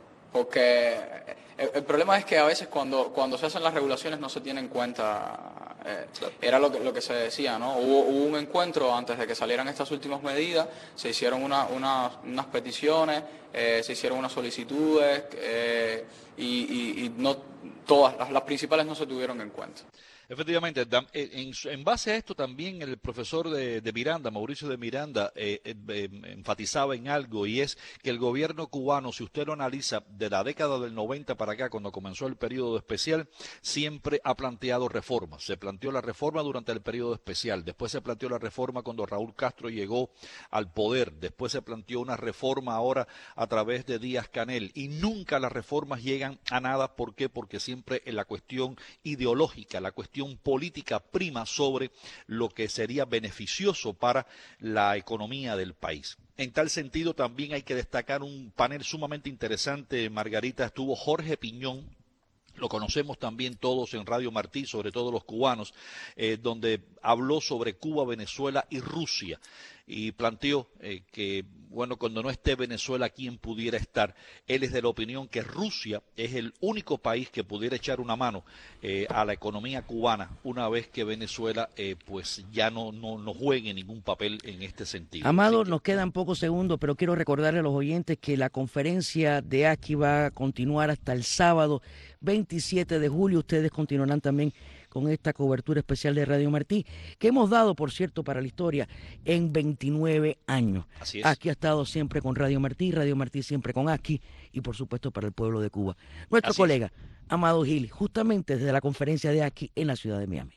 porque el, el problema es que a veces cuando, cuando se hacen las regulaciones no se tiene en cuenta. Eh, era lo que, lo que se decía, ¿no? Hubo, hubo un encuentro antes de que salieran estas últimas medidas, se hicieron una, una, unas peticiones, eh, se hicieron unas solicitudes eh, y, y, y no todas, las, las principales no se tuvieron en cuenta. Efectivamente, en, en base a esto también el profesor de, de Miranda, Mauricio de Miranda, eh, eh, enfatizaba en algo, y es que el gobierno cubano, si usted lo analiza de la década del noventa para acá, cuando comenzó el periodo especial, siempre ha planteado reformas. Se planteó la reforma durante el periodo especial, después se planteó la reforma cuando Raúl Castro llegó al poder, después se planteó una reforma ahora a través de Díaz Canel, y nunca las reformas llegan a nada. ¿Por qué? Porque siempre en la cuestión ideológica, la cuestión política prima sobre lo que sería beneficioso para la economía del país. En tal sentido, también hay que destacar un panel sumamente interesante, Margarita. Estuvo Jorge Piñón, lo conocemos también todos en Radio Martí, sobre todo los cubanos, eh, donde habló sobre Cuba, Venezuela y Rusia, y planteó eh, que, bueno, cuando no esté Venezuela, ¿quién pudiera estar? Él es de la opinión que Rusia es el único país que pudiera echar una mano eh, a la economía cubana una vez que Venezuela eh, pues ya no, no, no juegue ningún papel en este sentido. Amado, que... nos quedan pocos segundos, pero quiero recordarle a los oyentes que la conferencia de A S C I va a continuar hasta el sábado veintisiete de julio. Ustedes continuarán también con esta cobertura especial de Radio Martí, que hemos dado, por cierto, para la historia, en veintinueve años. Así es. Aquí ha estado siempre con Radio Martí, Radio Martí siempre con A S C I, y por supuesto para el pueblo de Cuba. Nuestro Así colega, es. Amado Gil, justamente desde la conferencia de A S C I en la ciudad de Miami.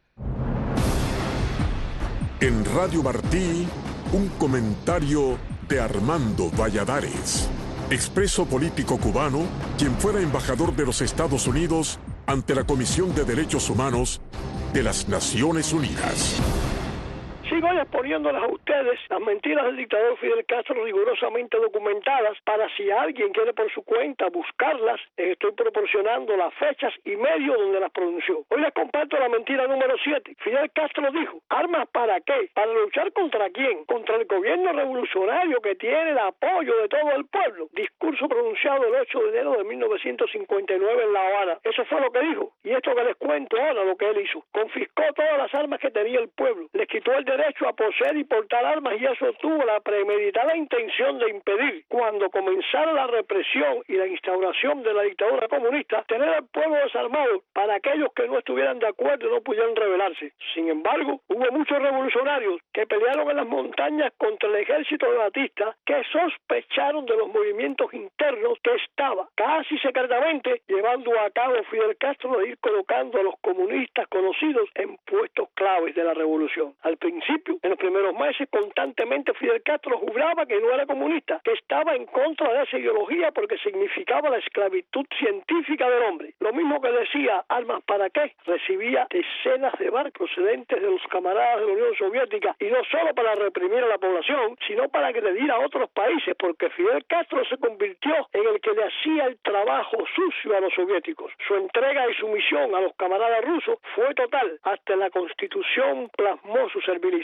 En Radio Martí, un comentario de Armando Valladares, expreso político cubano, quien fuera embajador de los Estados Unidos ante la Comisión de Derechos Humanos de las Naciones Unidas. Sigo exponiéndoles a ustedes las mentiras del dictador Fidel Castro rigurosamente documentadas, para si alguien quiere por su cuenta buscarlas, les estoy proporcionando las fechas y medios donde las pronunció. Hoy les comparto la mentira número siete. Fidel Castro dijo: ¿armas para qué? ¿Para luchar contra quién? Contra el gobierno revolucionario que tiene el apoyo de todo el pueblo. Discurso pronunciado el ocho de enero de mil novecientos cincuenta y nueve en La Habana. Eso fue lo que dijo. Y esto que les cuento ahora, lo que él hizo: confiscó todas las armas que tenía el pueblo, les quitó el derecho a poseer y portar armas, y eso tuvo la premeditada intención de impedir, cuando comenzara la represión y la instauración de la dictadura comunista, tener al pueblo desarmado para aquellos que no estuvieran de acuerdo y no pudieran rebelarse. Sin embargo, hubo muchos revolucionarios que pelearon en las montañas contra el ejército de Batista, que sospecharon de los movimientos internos que estaba casi secretamente llevando a cabo Fidel Castro, de ir colocando a los comunistas conocidos en puestos claves de la revolución. Al principio, en los primeros meses, constantemente Fidel Castro juraba que no era comunista, que estaba en contra de esa ideología porque significaba la esclavitud científica del hombre. Lo mismo que decía armas para qué, recibía decenas de barcos procedentes de los camaradas de la Unión Soviética, y no solo para reprimir a la población, sino para agredir a otros países, porque Fidel Castro se convirtió en el que le hacía el trabajo sucio a los soviéticos. Su entrega y sumisión a los camaradas rusos fue total. Hasta la Constitución plasmó su servilismo.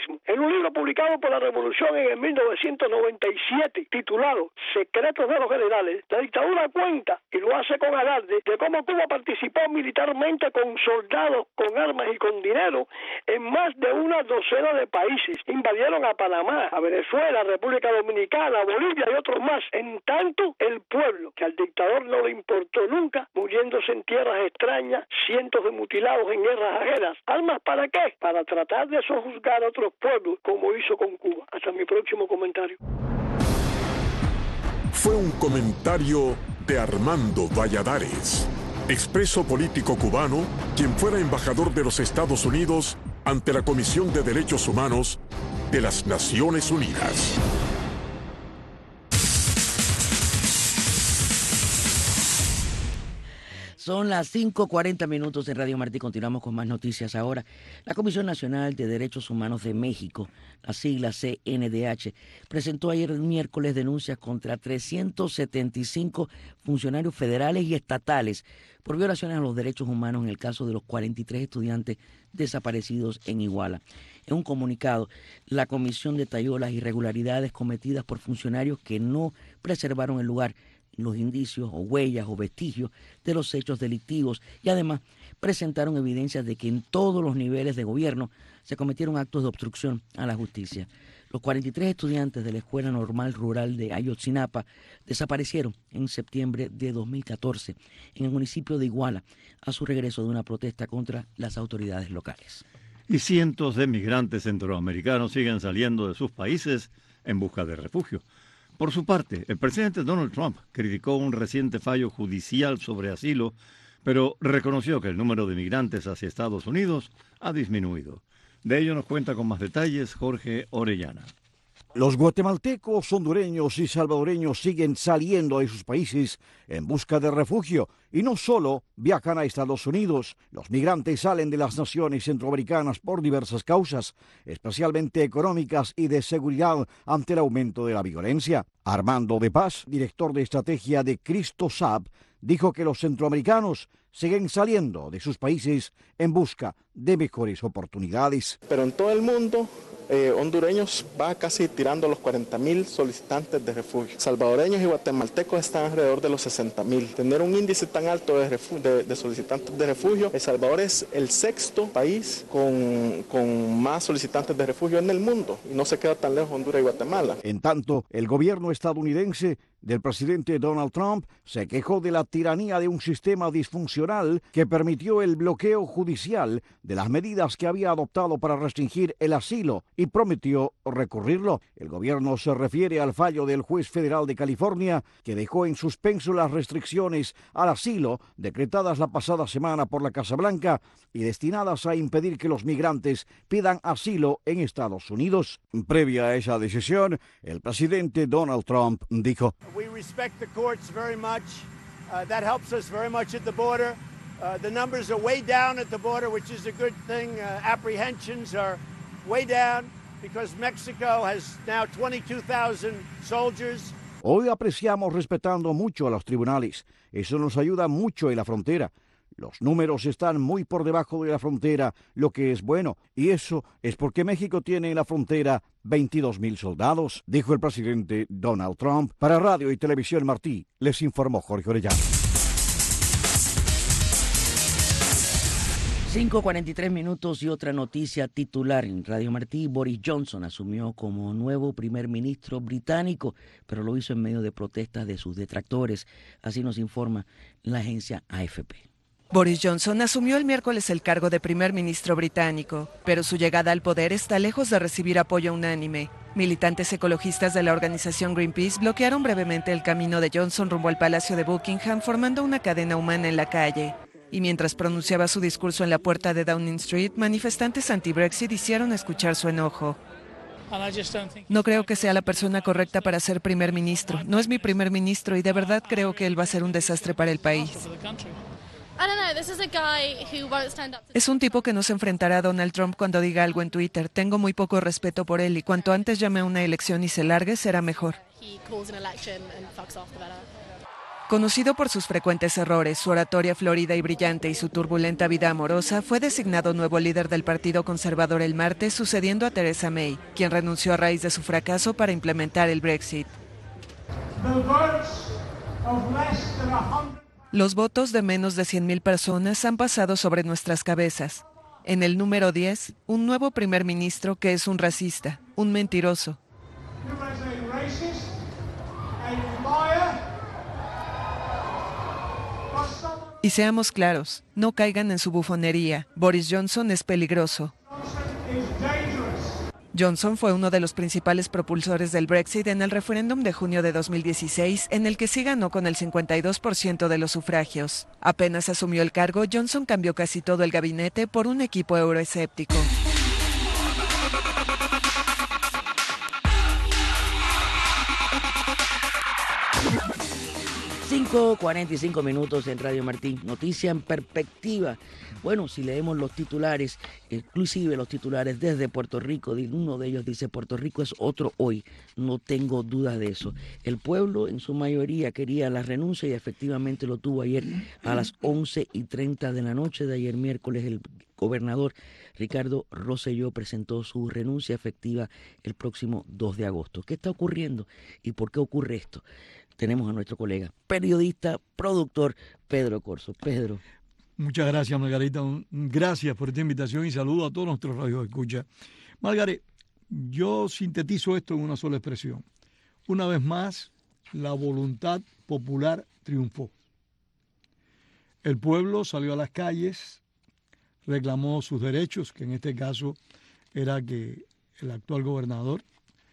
socialismo. En un libro publicado por la Revolución en el mil novecientos noventa y siete, titulado Secretos de los Generales, la dictadura cuenta, y lo hace con alarde, de cómo Cuba participó militarmente con soldados, con armas y con dinero en más de una docena de países. Invadieron a Panamá, a Venezuela, República Dominicana, Bolivia y otros más. En tanto, el pueblo, que al dictador no le importó nunca, muriéndose en tierras extrañas, cientos de mutilados en guerras ajenas. ¿Armas para qué? Para tratar de sojuzgar a otros pueblos, como hizo con Cuba. Hasta mi próximo comentario. Fue un comentario de Armando Valladares, expreso político cubano, quien fuera embajador de los Estados Unidos ante la Comisión de Derechos Humanos de las Naciones Unidas. Son las cinco cuarenta minutos en Radio Martí. Continuamos con más noticias ahora. La Comisión Nacional de Derechos Humanos de México, la sigla C N D H, presentó ayer miércoles denuncias contra trescientos setenta y cinco funcionarios federales y estatales por violaciones a los derechos humanos en el caso de los cuarenta y tres estudiantes desaparecidos en Iguala. En un comunicado, la comisión detalló las irregularidades cometidas por funcionarios que no preservaron el lugar, los indicios o huellas o vestigios de los hechos delictivos, y además presentaron evidencias de que en todos los niveles de gobierno se cometieron actos de obstrucción a la justicia. Los cuarenta y tres estudiantes de la Escuela Normal Rural de Ayotzinapa desaparecieron en septiembre de dos mil catorce en el municipio de Iguala a su regreso de una protesta contra las autoridades locales. Y cientos de migrantes centroamericanos siguen saliendo de sus países en busca de refugio. Por su parte, el presidente Donald Trump criticó un reciente fallo judicial sobre asilo, pero reconoció que el número de migrantes hacia Estados Unidos ha disminuido. De ello nos cuenta con más detalles Jorge Orellana. Los guatemaltecos, hondureños y salvadoreños siguen saliendo de sus países en busca de refugio y no solo viajan a Estados Unidos. Los migrantes salen de las naciones centroamericanas por diversas causas, especialmente económicas y de seguridad ante el aumento de la violencia. Armando de Paz, director de estrategia de Cristo S A B, dijo que los centroamericanos siguen saliendo de sus países en busca de mejores oportunidades. Pero en todo el mundo, eh, hondureños va casi tirando los cuarenta mil solicitantes de refugio. Salvadoreños y guatemaltecos están alrededor de los sesenta mil. Tener un índice tan alto de, de, de solicitantes de refugio, El Salvador es el sexto país con, con más solicitantes de refugio en el mundo y no se queda tan lejos Honduras y Guatemala. En tanto, el gobierno estadounidense del presidente Donald Trump se quejó de la tiranía de un sistema disfuncional que permitió el bloqueo judicial de las medidas que había adoptado para restringir el asilo y prometió recurrirlo. El gobierno se refiere al fallo del juez federal de California que dejó en suspenso las restricciones al asilo decretadas la pasada semana por la Casa Blanca y destinadas a impedir que los migrantes pidan asilo en Estados Unidos. Previa a esa decisión, el presidente Donald Trump dijo: We respect the courts very much. Uh, that helps us very much at the border. Uh, the numbers are way down at the border, which is a good thing. Uh, apprehensions are way down because Mexico has now twenty-two thousand soldiers. Hoy apreciamos respetando mucho a los tribunales. Eso nos ayuda mucho en la frontera. Los números están muy por debajo de la frontera, lo que es bueno. Y eso es porque México tiene en la frontera veintidós mil soldados, dijo el presidente Donald Trump. Para Radio y Televisión Martí, les informó Jorge Orellana. cinco cuarenta y tres minutos y otra noticia titular en Radio Martí. Boris Johnson asumió como nuevo primer ministro británico, pero lo hizo en medio de protestas de sus detractores. Así nos informa la agencia A F P. Boris Johnson asumió el miércoles el cargo de primer ministro británico, pero su llegada al poder está lejos de recibir apoyo unánime. Militantes ecologistas de la organización Greenpeace bloquearon brevemente el camino de Johnson rumbo al Palacio de Buckingham, formando una cadena humana en la calle. Y mientras pronunciaba su discurso en la puerta de Downing Street, manifestantes anti-Brexit hicieron escuchar su enojo. No creo que sea la persona correcta para ser primer ministro. No es mi primer ministro y de verdad creo que él va a ser un desastre para el país. Es un tipo que no se enfrentará a Donald Trump cuando diga algo en Twitter. Tengo muy poco respeto por él y cuanto antes llame a una elección y se largue, será mejor. Conocido por sus frecuentes errores, su oratoria florida y brillante y su turbulenta vida amorosa, fue designado nuevo líder del Partido Conservador el martes, sucediendo a Theresa May, quien renunció a raíz de su fracaso para implementar el Brexit. Los votos de menos de cien mil personas han pasado sobre nuestras cabezas. En el número diez, un nuevo primer ministro que es un racista, un mentiroso. Y seamos claros, no caigan en su bufonería. Boris Johnson es peligroso. Johnson fue uno de los principales propulsores del Brexit en el referéndum de junio de dos mil dieciséis, en el que sí ganó con el cincuenta y dos por ciento de los sufragios. Apenas asumió el cargo, Johnson cambió casi todo el gabinete por un equipo euroescéptico. cinco cuarenta y cinco minutos en Radio Martí. Noticia en perspectiva. Bueno, si leemos los titulares, inclusive los titulares desde Puerto Rico, uno de ellos dice: Puerto Rico es otro hoy. No tengo dudas de eso. El pueblo en su mayoría quería la renuncia y efectivamente lo tuvo ayer a las once y treinta de la noche de ayer miércoles. El gobernador Ricardo Rosselló presentó su renuncia efectiva el próximo dos de agosto. ¿Qué está ocurriendo y por qué ocurre esto? Tenemos a nuestro colega, periodista, productor, Pedro Corzo. Pedro. Muchas gracias, Margarita. Gracias por esta invitación y saludo a todos nuestros radioescuchas. Margarita, yo sintetizo esto en una sola expresión. Una vez más, la voluntad popular triunfó. El pueblo salió a las calles, reclamó sus derechos, que en este caso era que el actual gobernador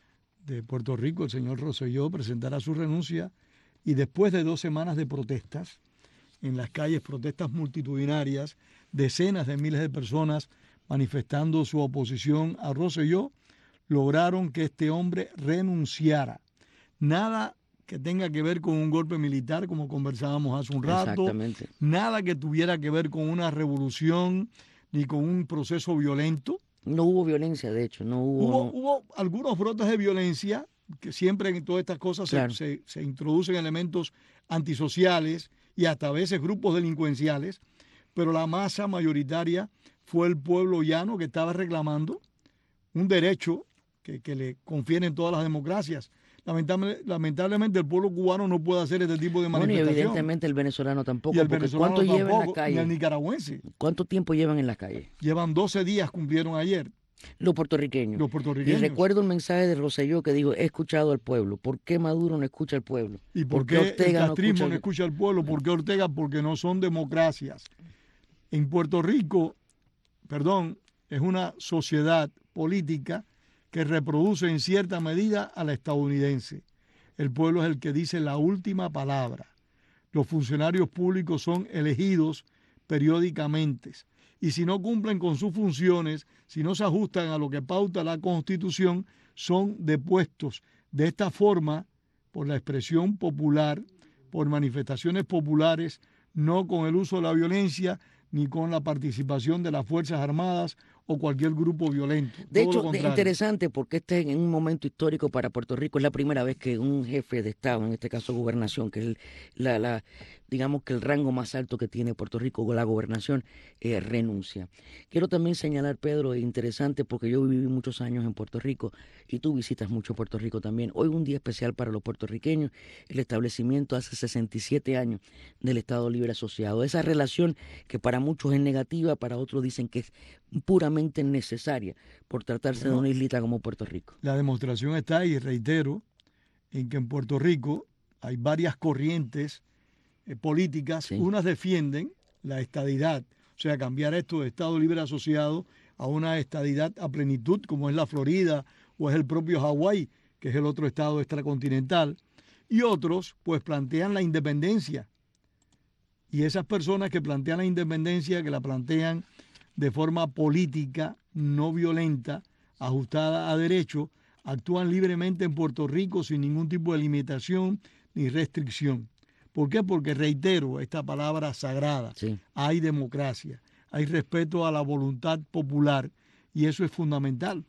de Puerto Rico, el señor Rosselló, presentara su renuncia, y después de dos semanas de protestas en las calles, protestas multitudinarias, decenas de miles de personas manifestando su oposición a Rosselló, lograron que este hombre renunciara. Nada que tenga que ver con un golpe militar, como conversábamos hace un rato. Exactamente. Nada que tuviera que ver con una revolución ni con un proceso violento. No hubo violencia, de hecho, no hubo... Hubo, no. hubo algunos brotes de violencia, que siempre en todas estas cosas Claro. se, se, se introducen elementos antisociales y hasta a veces grupos delincuenciales, pero la masa mayoritaria fue el pueblo llano que estaba reclamando un derecho que, que le confieren todas las democracias. Lamentable, lamentablemente el pueblo cubano no puede hacer este tipo de Bueno, y manifestación. evidentemente el venezolano tampoco. Y el porque venezolano ¿cuánto llevan en la tampoco, calle? ni el nicaragüense. ¿Cuánto tiempo llevan en la calle? Llevan doce días, cumplieron ayer. Los puertorriqueños. Los Y puertorriqueños. recuerdo un mensaje de Rosselló que dijo: he escuchado al pueblo. ¿Por qué Maduro no escucha al pueblo? ¿Y por, qué el castrismo no escucha al pueblo? ¿Por qué Ortega? Porque no son democracias. En Puerto Rico, perdón, es una sociedad política que reproduce en cierta medida a la estadounidense. El pueblo es el que dice la última palabra. Los funcionarios públicos son elegidos periódicamente. Y si no cumplen con sus funciones, si no se ajustan a lo que pauta la Constitución, son depuestos. De esta forma, por la expresión popular, por manifestaciones populares, no con el uso de la violencia, ni con la participación de las Fuerzas Armadas o cualquier grupo violento. De Todo lo hecho, es contrario. interesante porque este es en un momento histórico para Puerto Rico. Es la primera vez que un jefe de Estado, en este caso gobernación, que es el, la, la, digamos que el rango más alto que tiene Puerto Rico, la gobernación, eh, renuncia. Quiero también señalar, Pedro, es interesante porque yo viví muchos años en Puerto Rico y tú visitas mucho Puerto Rico también. Hoy es un día especial para los puertorriqueños, el establecimiento hace sesenta y siete años del Estado Libre Asociado. Esa relación que para muchos es negativa, para otros dicen que es puramente necesaria por tratarse Bueno, de una islita como Puerto Rico. La demostración está ahí, reitero, en que en Puerto Rico hay varias corrientes eh, políticas. Sí. Unas defienden la estadidad, o sea, cambiar esto de Estado Libre Asociado a una estadidad a plenitud, como es la Florida o es el propio Hawái, que es el otro estado extracontinental. Y otros, pues, plantean la independencia. Y esas personas que plantean la independencia, que la plantean de forma política, no violenta, ajustada a derecho, actúan libremente en Puerto Rico sin ningún tipo de limitación ni restricción. ¿Por qué? Porque, reitero, esta palabra sagrada, Sí. hay democracia, hay respeto a la voluntad popular y eso es fundamental.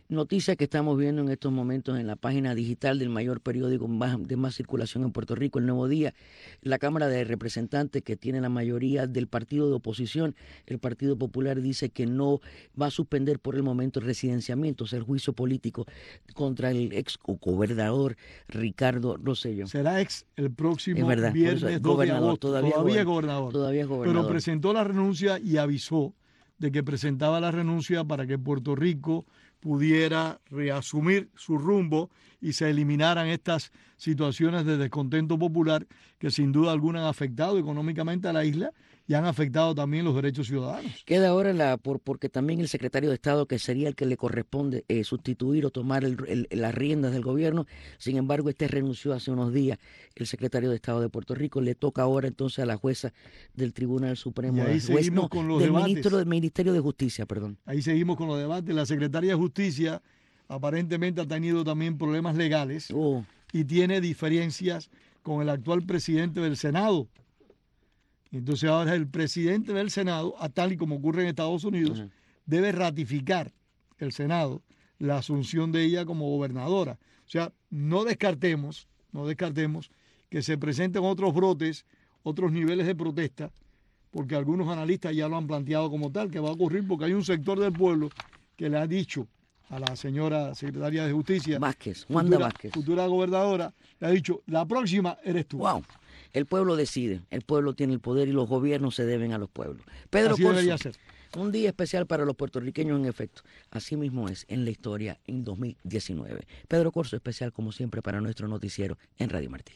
Noticia que estamos viendo en estos momentos en la página digital del mayor periódico más, de más circulación en Puerto Rico, El Nuevo Día. La Cámara de Representantes, que tiene la mayoría del partido de oposición, el Partido Popular, dice que no va a suspender por el momento el residenciamiento, o sea, el juicio político contra el ex gobernador Ricardo Rosselló. Será ex el próximo verdad, viernes dos de agosto. Todavía, todavía, es gobernador, todavía es gobernador. Pero presentó la renuncia y avisó de que presentaba la renuncia para que Puerto Rico pudiera reasumir su rumbo y se eliminaran estas situaciones de descontento popular que sin duda alguna han afectado económicamente a la isla y han afectado también los derechos ciudadanos. Queda ahora la por, porque también el secretario de Estado, que sería el que le corresponde eh, sustituir o tomar el, el, las riendas del gobierno, sin embargo este renunció hace unos días, el secretario de Estado de Puerto Rico. Le toca ahora entonces a la jueza del Tribunal Supremo, y ahí juez, seguimos no, con los del debates. ministro del Ministerio de Justicia, perdón. Ahí seguimos con los debates. La secretaria de Justicia aparentemente ha tenido también problemas legales oh. y tiene diferencias con el actual presidente del Senado. Entonces ahora el presidente del Senado, a tal y como ocurre en Estados Unidos, uh-huh. debe ratificar el Senado la asunción de ella como gobernadora. O sea, no descartemos, no descartemos que se presenten otros brotes, otros niveles de protesta, porque algunos analistas ya lo han planteado como tal, que va a ocurrir porque hay un sector del pueblo que le ha dicho a la señora secretaria de Justicia, Vázquez, Wanda futura, Vázquez, futura gobernadora, le ha dicho, la próxima eres tú. Wow. El pueblo decide, el pueblo tiene el poder y los gobiernos se deben a los pueblos. Pedro Así Corzo, debería ser. Un día especial para los puertorriqueños en efecto. Así mismo es en la historia en dos mil diecinueve. Pedro Corzo, especial como siempre para nuestro noticiero en Radio Martí.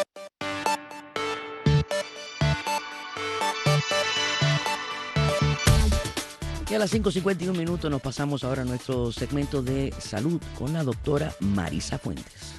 Y a las cinco cincuenta y un minutos nos pasamos ahora a nuestro segmento de salud con la doctora Marisa Fuentes.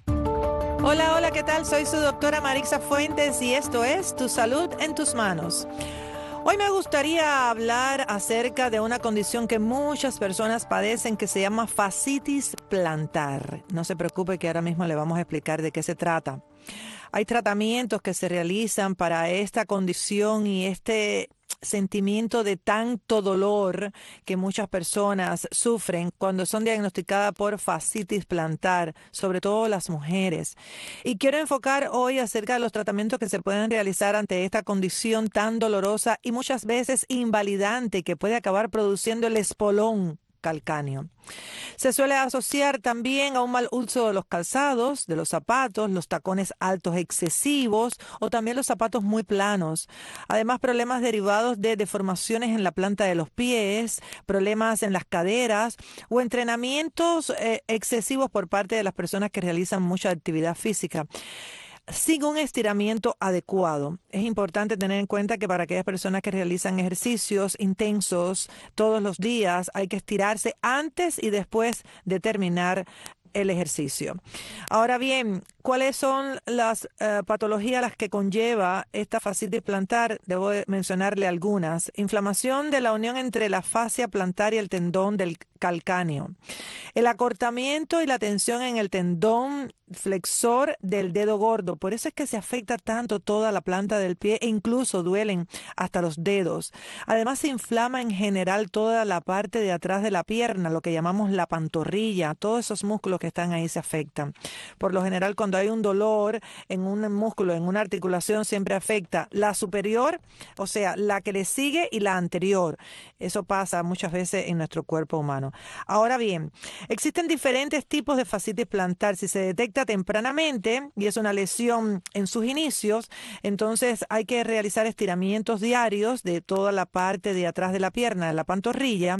Hola, hola, ¿qué tal? Soy su doctora Marisa Fuentes y esto es Tu Salud en Tus Manos. Hoy me gustaría hablar acerca de una condición que muchas personas padecen que se llama fascitis plantar. No se preocupe que ahora mismo le vamos a explicar de qué se trata. Hay tratamientos que se realizan para esta condición y este sentimiento de tanto dolor que muchas personas sufren cuando son diagnosticadas por fascitis plantar, sobre todo las mujeres. Y quiero enfocar hoy acerca de los tratamientos que se pueden realizar ante esta condición tan dolorosa y muchas veces invalidante que puede acabar produciendo el espolón calcáneo. Se suele asociar también a un mal uso de los calzados, de los zapatos, los tacones altos excesivos o también los zapatos muy planos. Además, problemas derivados de deformaciones en la planta de los pies, problemas en las caderas o entrenamientos eh, excesivos por parte de las personas que realizan mucha actividad física sin un estiramiento adecuado. Es importante tener en cuenta que para aquellas personas que realizan ejercicios intensos todos los días hay que estirarse antes y después de terminar el ejercicio. Ahora bien, ¿cuáles son las uh, patologías a las que conlleva esta fascitis plantar? Debo mencionarle algunas. Inflamación de la unión entre la fascia plantar y el tendón del calcáneo. El acortamiento y la tensión en el tendón flexor del dedo gordo. Por eso es que se afecta tanto toda la planta del pie e incluso duelen hasta los dedos. Además se inflama en general toda la parte de atrás de la pierna, lo que llamamos la pantorrilla. Todos esos músculos que están ahí se afectan. Por lo general, cuando hay un dolor en un músculo, en una articulación, siempre afecta la superior, o sea, la que le sigue y la anterior. Eso pasa muchas veces en nuestro cuerpo humano. Ahora bien, existen diferentes tipos de fascitis plantar. Si se detecta tempranamente y es una lesión en sus inicios, entonces hay que realizar estiramientos diarios de toda la parte de atrás de la pierna, de la pantorrilla,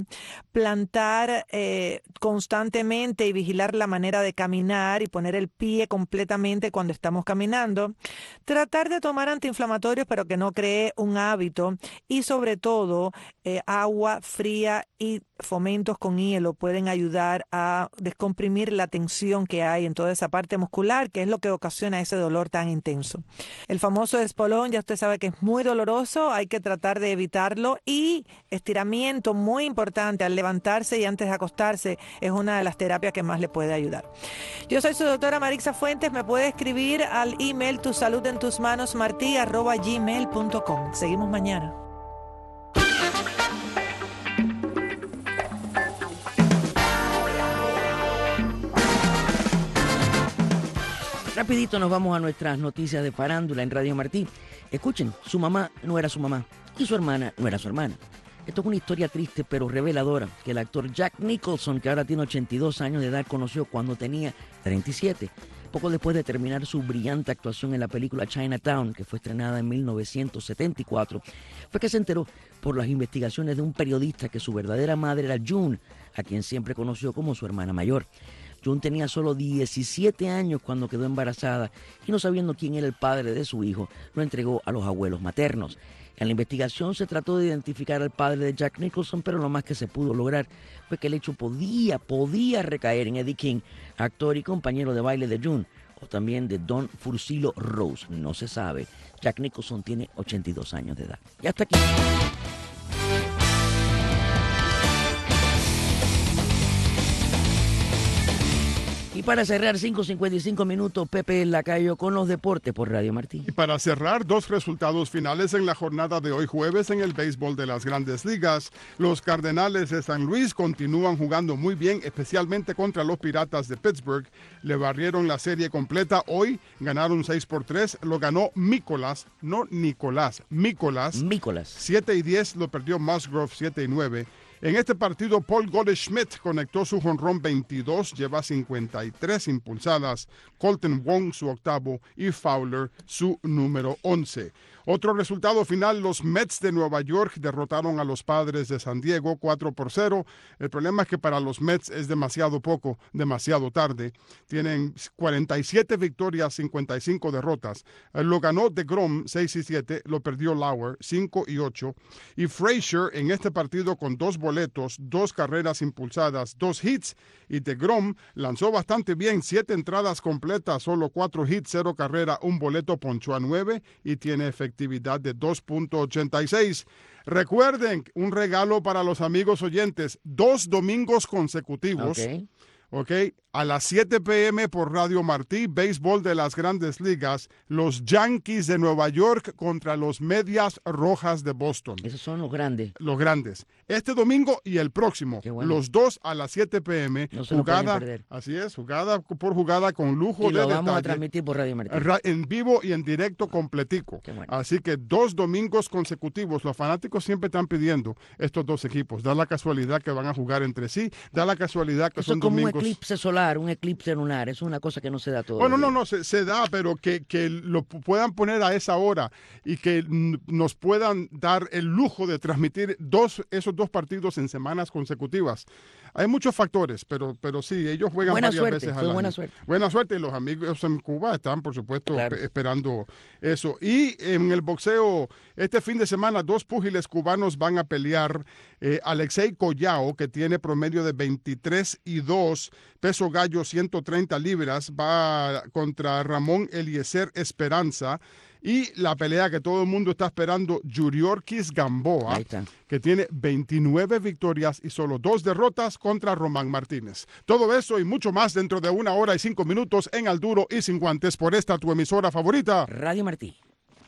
plantar eh, constantemente y vigilar la manera de caminar y poner el pie completamente cuando estamos caminando, tratar de tomar antiinflamatorios pero que no cree un hábito y sobre todo eh, agua fría y fomentos con hielo pueden ayudar a descomprimir la tensión que hay en toda esa parte muscular, que es lo que ocasiona ese dolor tan intenso. El famoso espolón, ya usted sabe que es muy doloroso, hay que tratar de evitarlo, y estiramiento muy importante al levantarse y antes de acostarse es una de las terapias que más le puede ayudar. Yo soy su doctora Marisa Fuentes, me puede escribir al email tu salud en tus manos martí arroba gmail punto com. Seguimos mañana. Rapidito nos vamos a nuestras noticias de farándula en Radio Martí. Escuchen, su mamá no era su mamá y su hermana no era su hermana. Esto es una historia triste pero reveladora que el actor Jack Nicholson, que ahora tiene ochenta y dos años de edad, conoció cuando tenía treinta y siete. Poco después de terminar su brillante actuación en la película Chinatown, que fue estrenada en mil novecientos setenta y cuatro, fue que se enteró por las investigaciones de un periodista que su verdadera madre era June, a quien siempre conoció como su hermana mayor. June tenía solo diecisiete años cuando quedó embarazada y, no sabiendo quién era el padre de su hijo, lo entregó a los abuelos maternos. En la investigación se trató de identificar al padre de Jack Nicholson, pero lo más que se pudo lograr fue que el hecho podía, podía recaer en Eddie King, actor y compañero de baile de June, o también de Don Fursilo Rose. No se sabe. Jack Nicholson tiene ochenta y dos años de edad. Y hasta aquí. Y para cerrar, cinco cincuenta y cinco minutos, Pepe Lacayo con los deportes por Radio Martí. Y para cerrar, dos resultados finales en la jornada de hoy jueves en el béisbol de las Grandes Ligas. Los Cardenales de San Luis continúan jugando muy bien, especialmente contra los Piratas de Pittsburgh. Le barrieron la serie completa. Hoy ganaron seis por tres. Lo ganó Mícolas, no Nicolás, Mícolas. Mícolas. siete y diez lo perdió Musgrove, siete y nueve. En este partido, Paul Goldschmidt conectó su jonrón veintidós, lleva cincuenta y tres impulsadas. Colton Wong su octavo y Fowler su número once. Otro resultado final, los Mets de Nueva York derrotaron a los Padres de San Diego cuatro por cero. El problema es que para los Mets es demasiado poco, demasiado tarde. Tienen cuarenta y siete victorias, cincuenta y cinco derrotas. Lo ganó DeGrom seis y siete, lo perdió Lauer cinco y ocho. Y Frazier en este partido con dos boletos, dos carreras impulsadas, dos hits. Y DeGrom lanzó bastante bien, siete entradas completas, solo cuatro hits, cero carrera, un boleto, ponchó a nueve y tiene efectividad de dos punto ochenta y seis. Recuerden, un regalo para los amigos oyentes, dos domingos consecutivos. Okay. Ok, a las siete pe eme por Radio Martí, béisbol de las Grandes Ligas, los Yankees de Nueva York contra los Medias Rojas de Boston. Esos son los grandes. Los grandes. Este domingo y el próximo, bueno. Los dos a las siete pe eme. No se jugada, lo pueden perder. Así es, jugada por jugada con lujo y de lo detalle. vamos a transmitir por Radio Martí. En vivo y en directo completico. Bueno. Así que dos domingos consecutivos. Los fanáticos siempre están pidiendo estos dos equipos. Da la casualidad que van a jugar entre sí. Da la casualidad que Eso son es como domingos. un eclipse solar, un eclipse lunar. Es una cosa que no se da todo. Oh, no, no, no, se, se da, pero que, que lo puedan poner a esa hora y que nos puedan dar el lujo de transmitir dos, esos dos partidos en semanas consecutivas. Hay muchos factores, pero, pero sí, ellos juegan buena varias suerte, veces al fue año. Buena suerte. Buena suerte, y los amigos en Cuba están, por supuesto, claro. esperando eso. Y en el boxeo, este fin de semana, dos púgiles cubanos van a pelear. Eh, Alexei Collao, que tiene promedio de veintitrés y dos, peso gallo ciento treinta libras, va contra Ramón Eliezer Esperanza. Y la pelea que todo el mundo está esperando, Yuriorkis Gamboa, que tiene veintinueve victorias y solo dos derrotas contra Román Martínez. Todo eso y mucho más dentro de una hora y cinco minutos en Al Duro y Sin Guantes por esta tu emisora favorita, Radio Martí.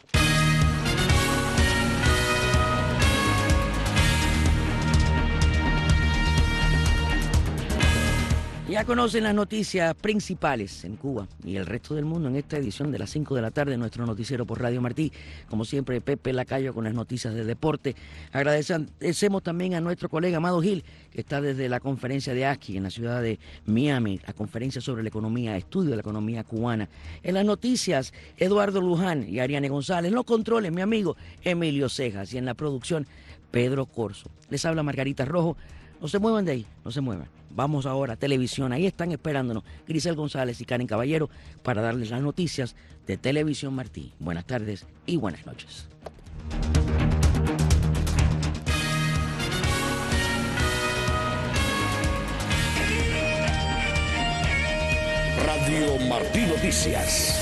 Ya conocen las noticias principales en Cuba y el resto del mundo en esta edición de las cinco de la tarde de nuestro noticiero por Radio Martí. Como siempre, Pepe Lacayo con las noticias de deporte. Agradecemos también a nuestro colega Amado Gil, que está desde la conferencia de A S C I en la ciudad de Miami, la conferencia sobre la economía, estudio de la economía cubana. En las noticias, Eduardo Luján y Ariane González. En los controles, mi amigo Emilio Cejas. Y en la producción, Pedro Corso. Les habla Margarita Rojo. No se muevan de ahí, no se muevan. Vamos ahora a televisión. Ahí están esperándonos Grisel González y Karen Caballero para darles las noticias de Televisión Martí. Buenas tardes y buenas noches. Radio Martí Noticias.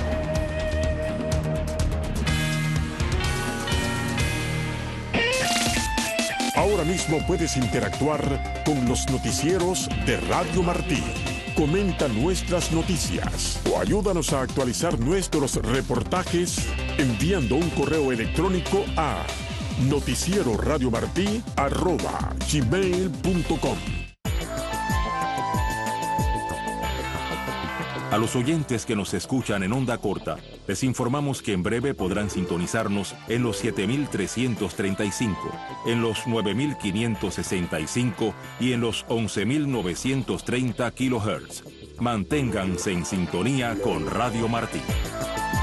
Ahora mismo puedes interactuar con los noticieros de Radio Martí. Comenta nuestras noticias o ayúdanos a actualizar nuestros reportajes enviando un correo electrónico a noticieroradiomartí arroba gmail punto com. A los oyentes que nos escuchan en onda corta, les informamos que en breve podrán sintonizarnos en los siete mil trescientos treinta y cinco, en los nueve mil quinientos sesenta y cinco y en los once mil novecientos treinta kilohertz. Manténganse en sintonía con Radio Martí.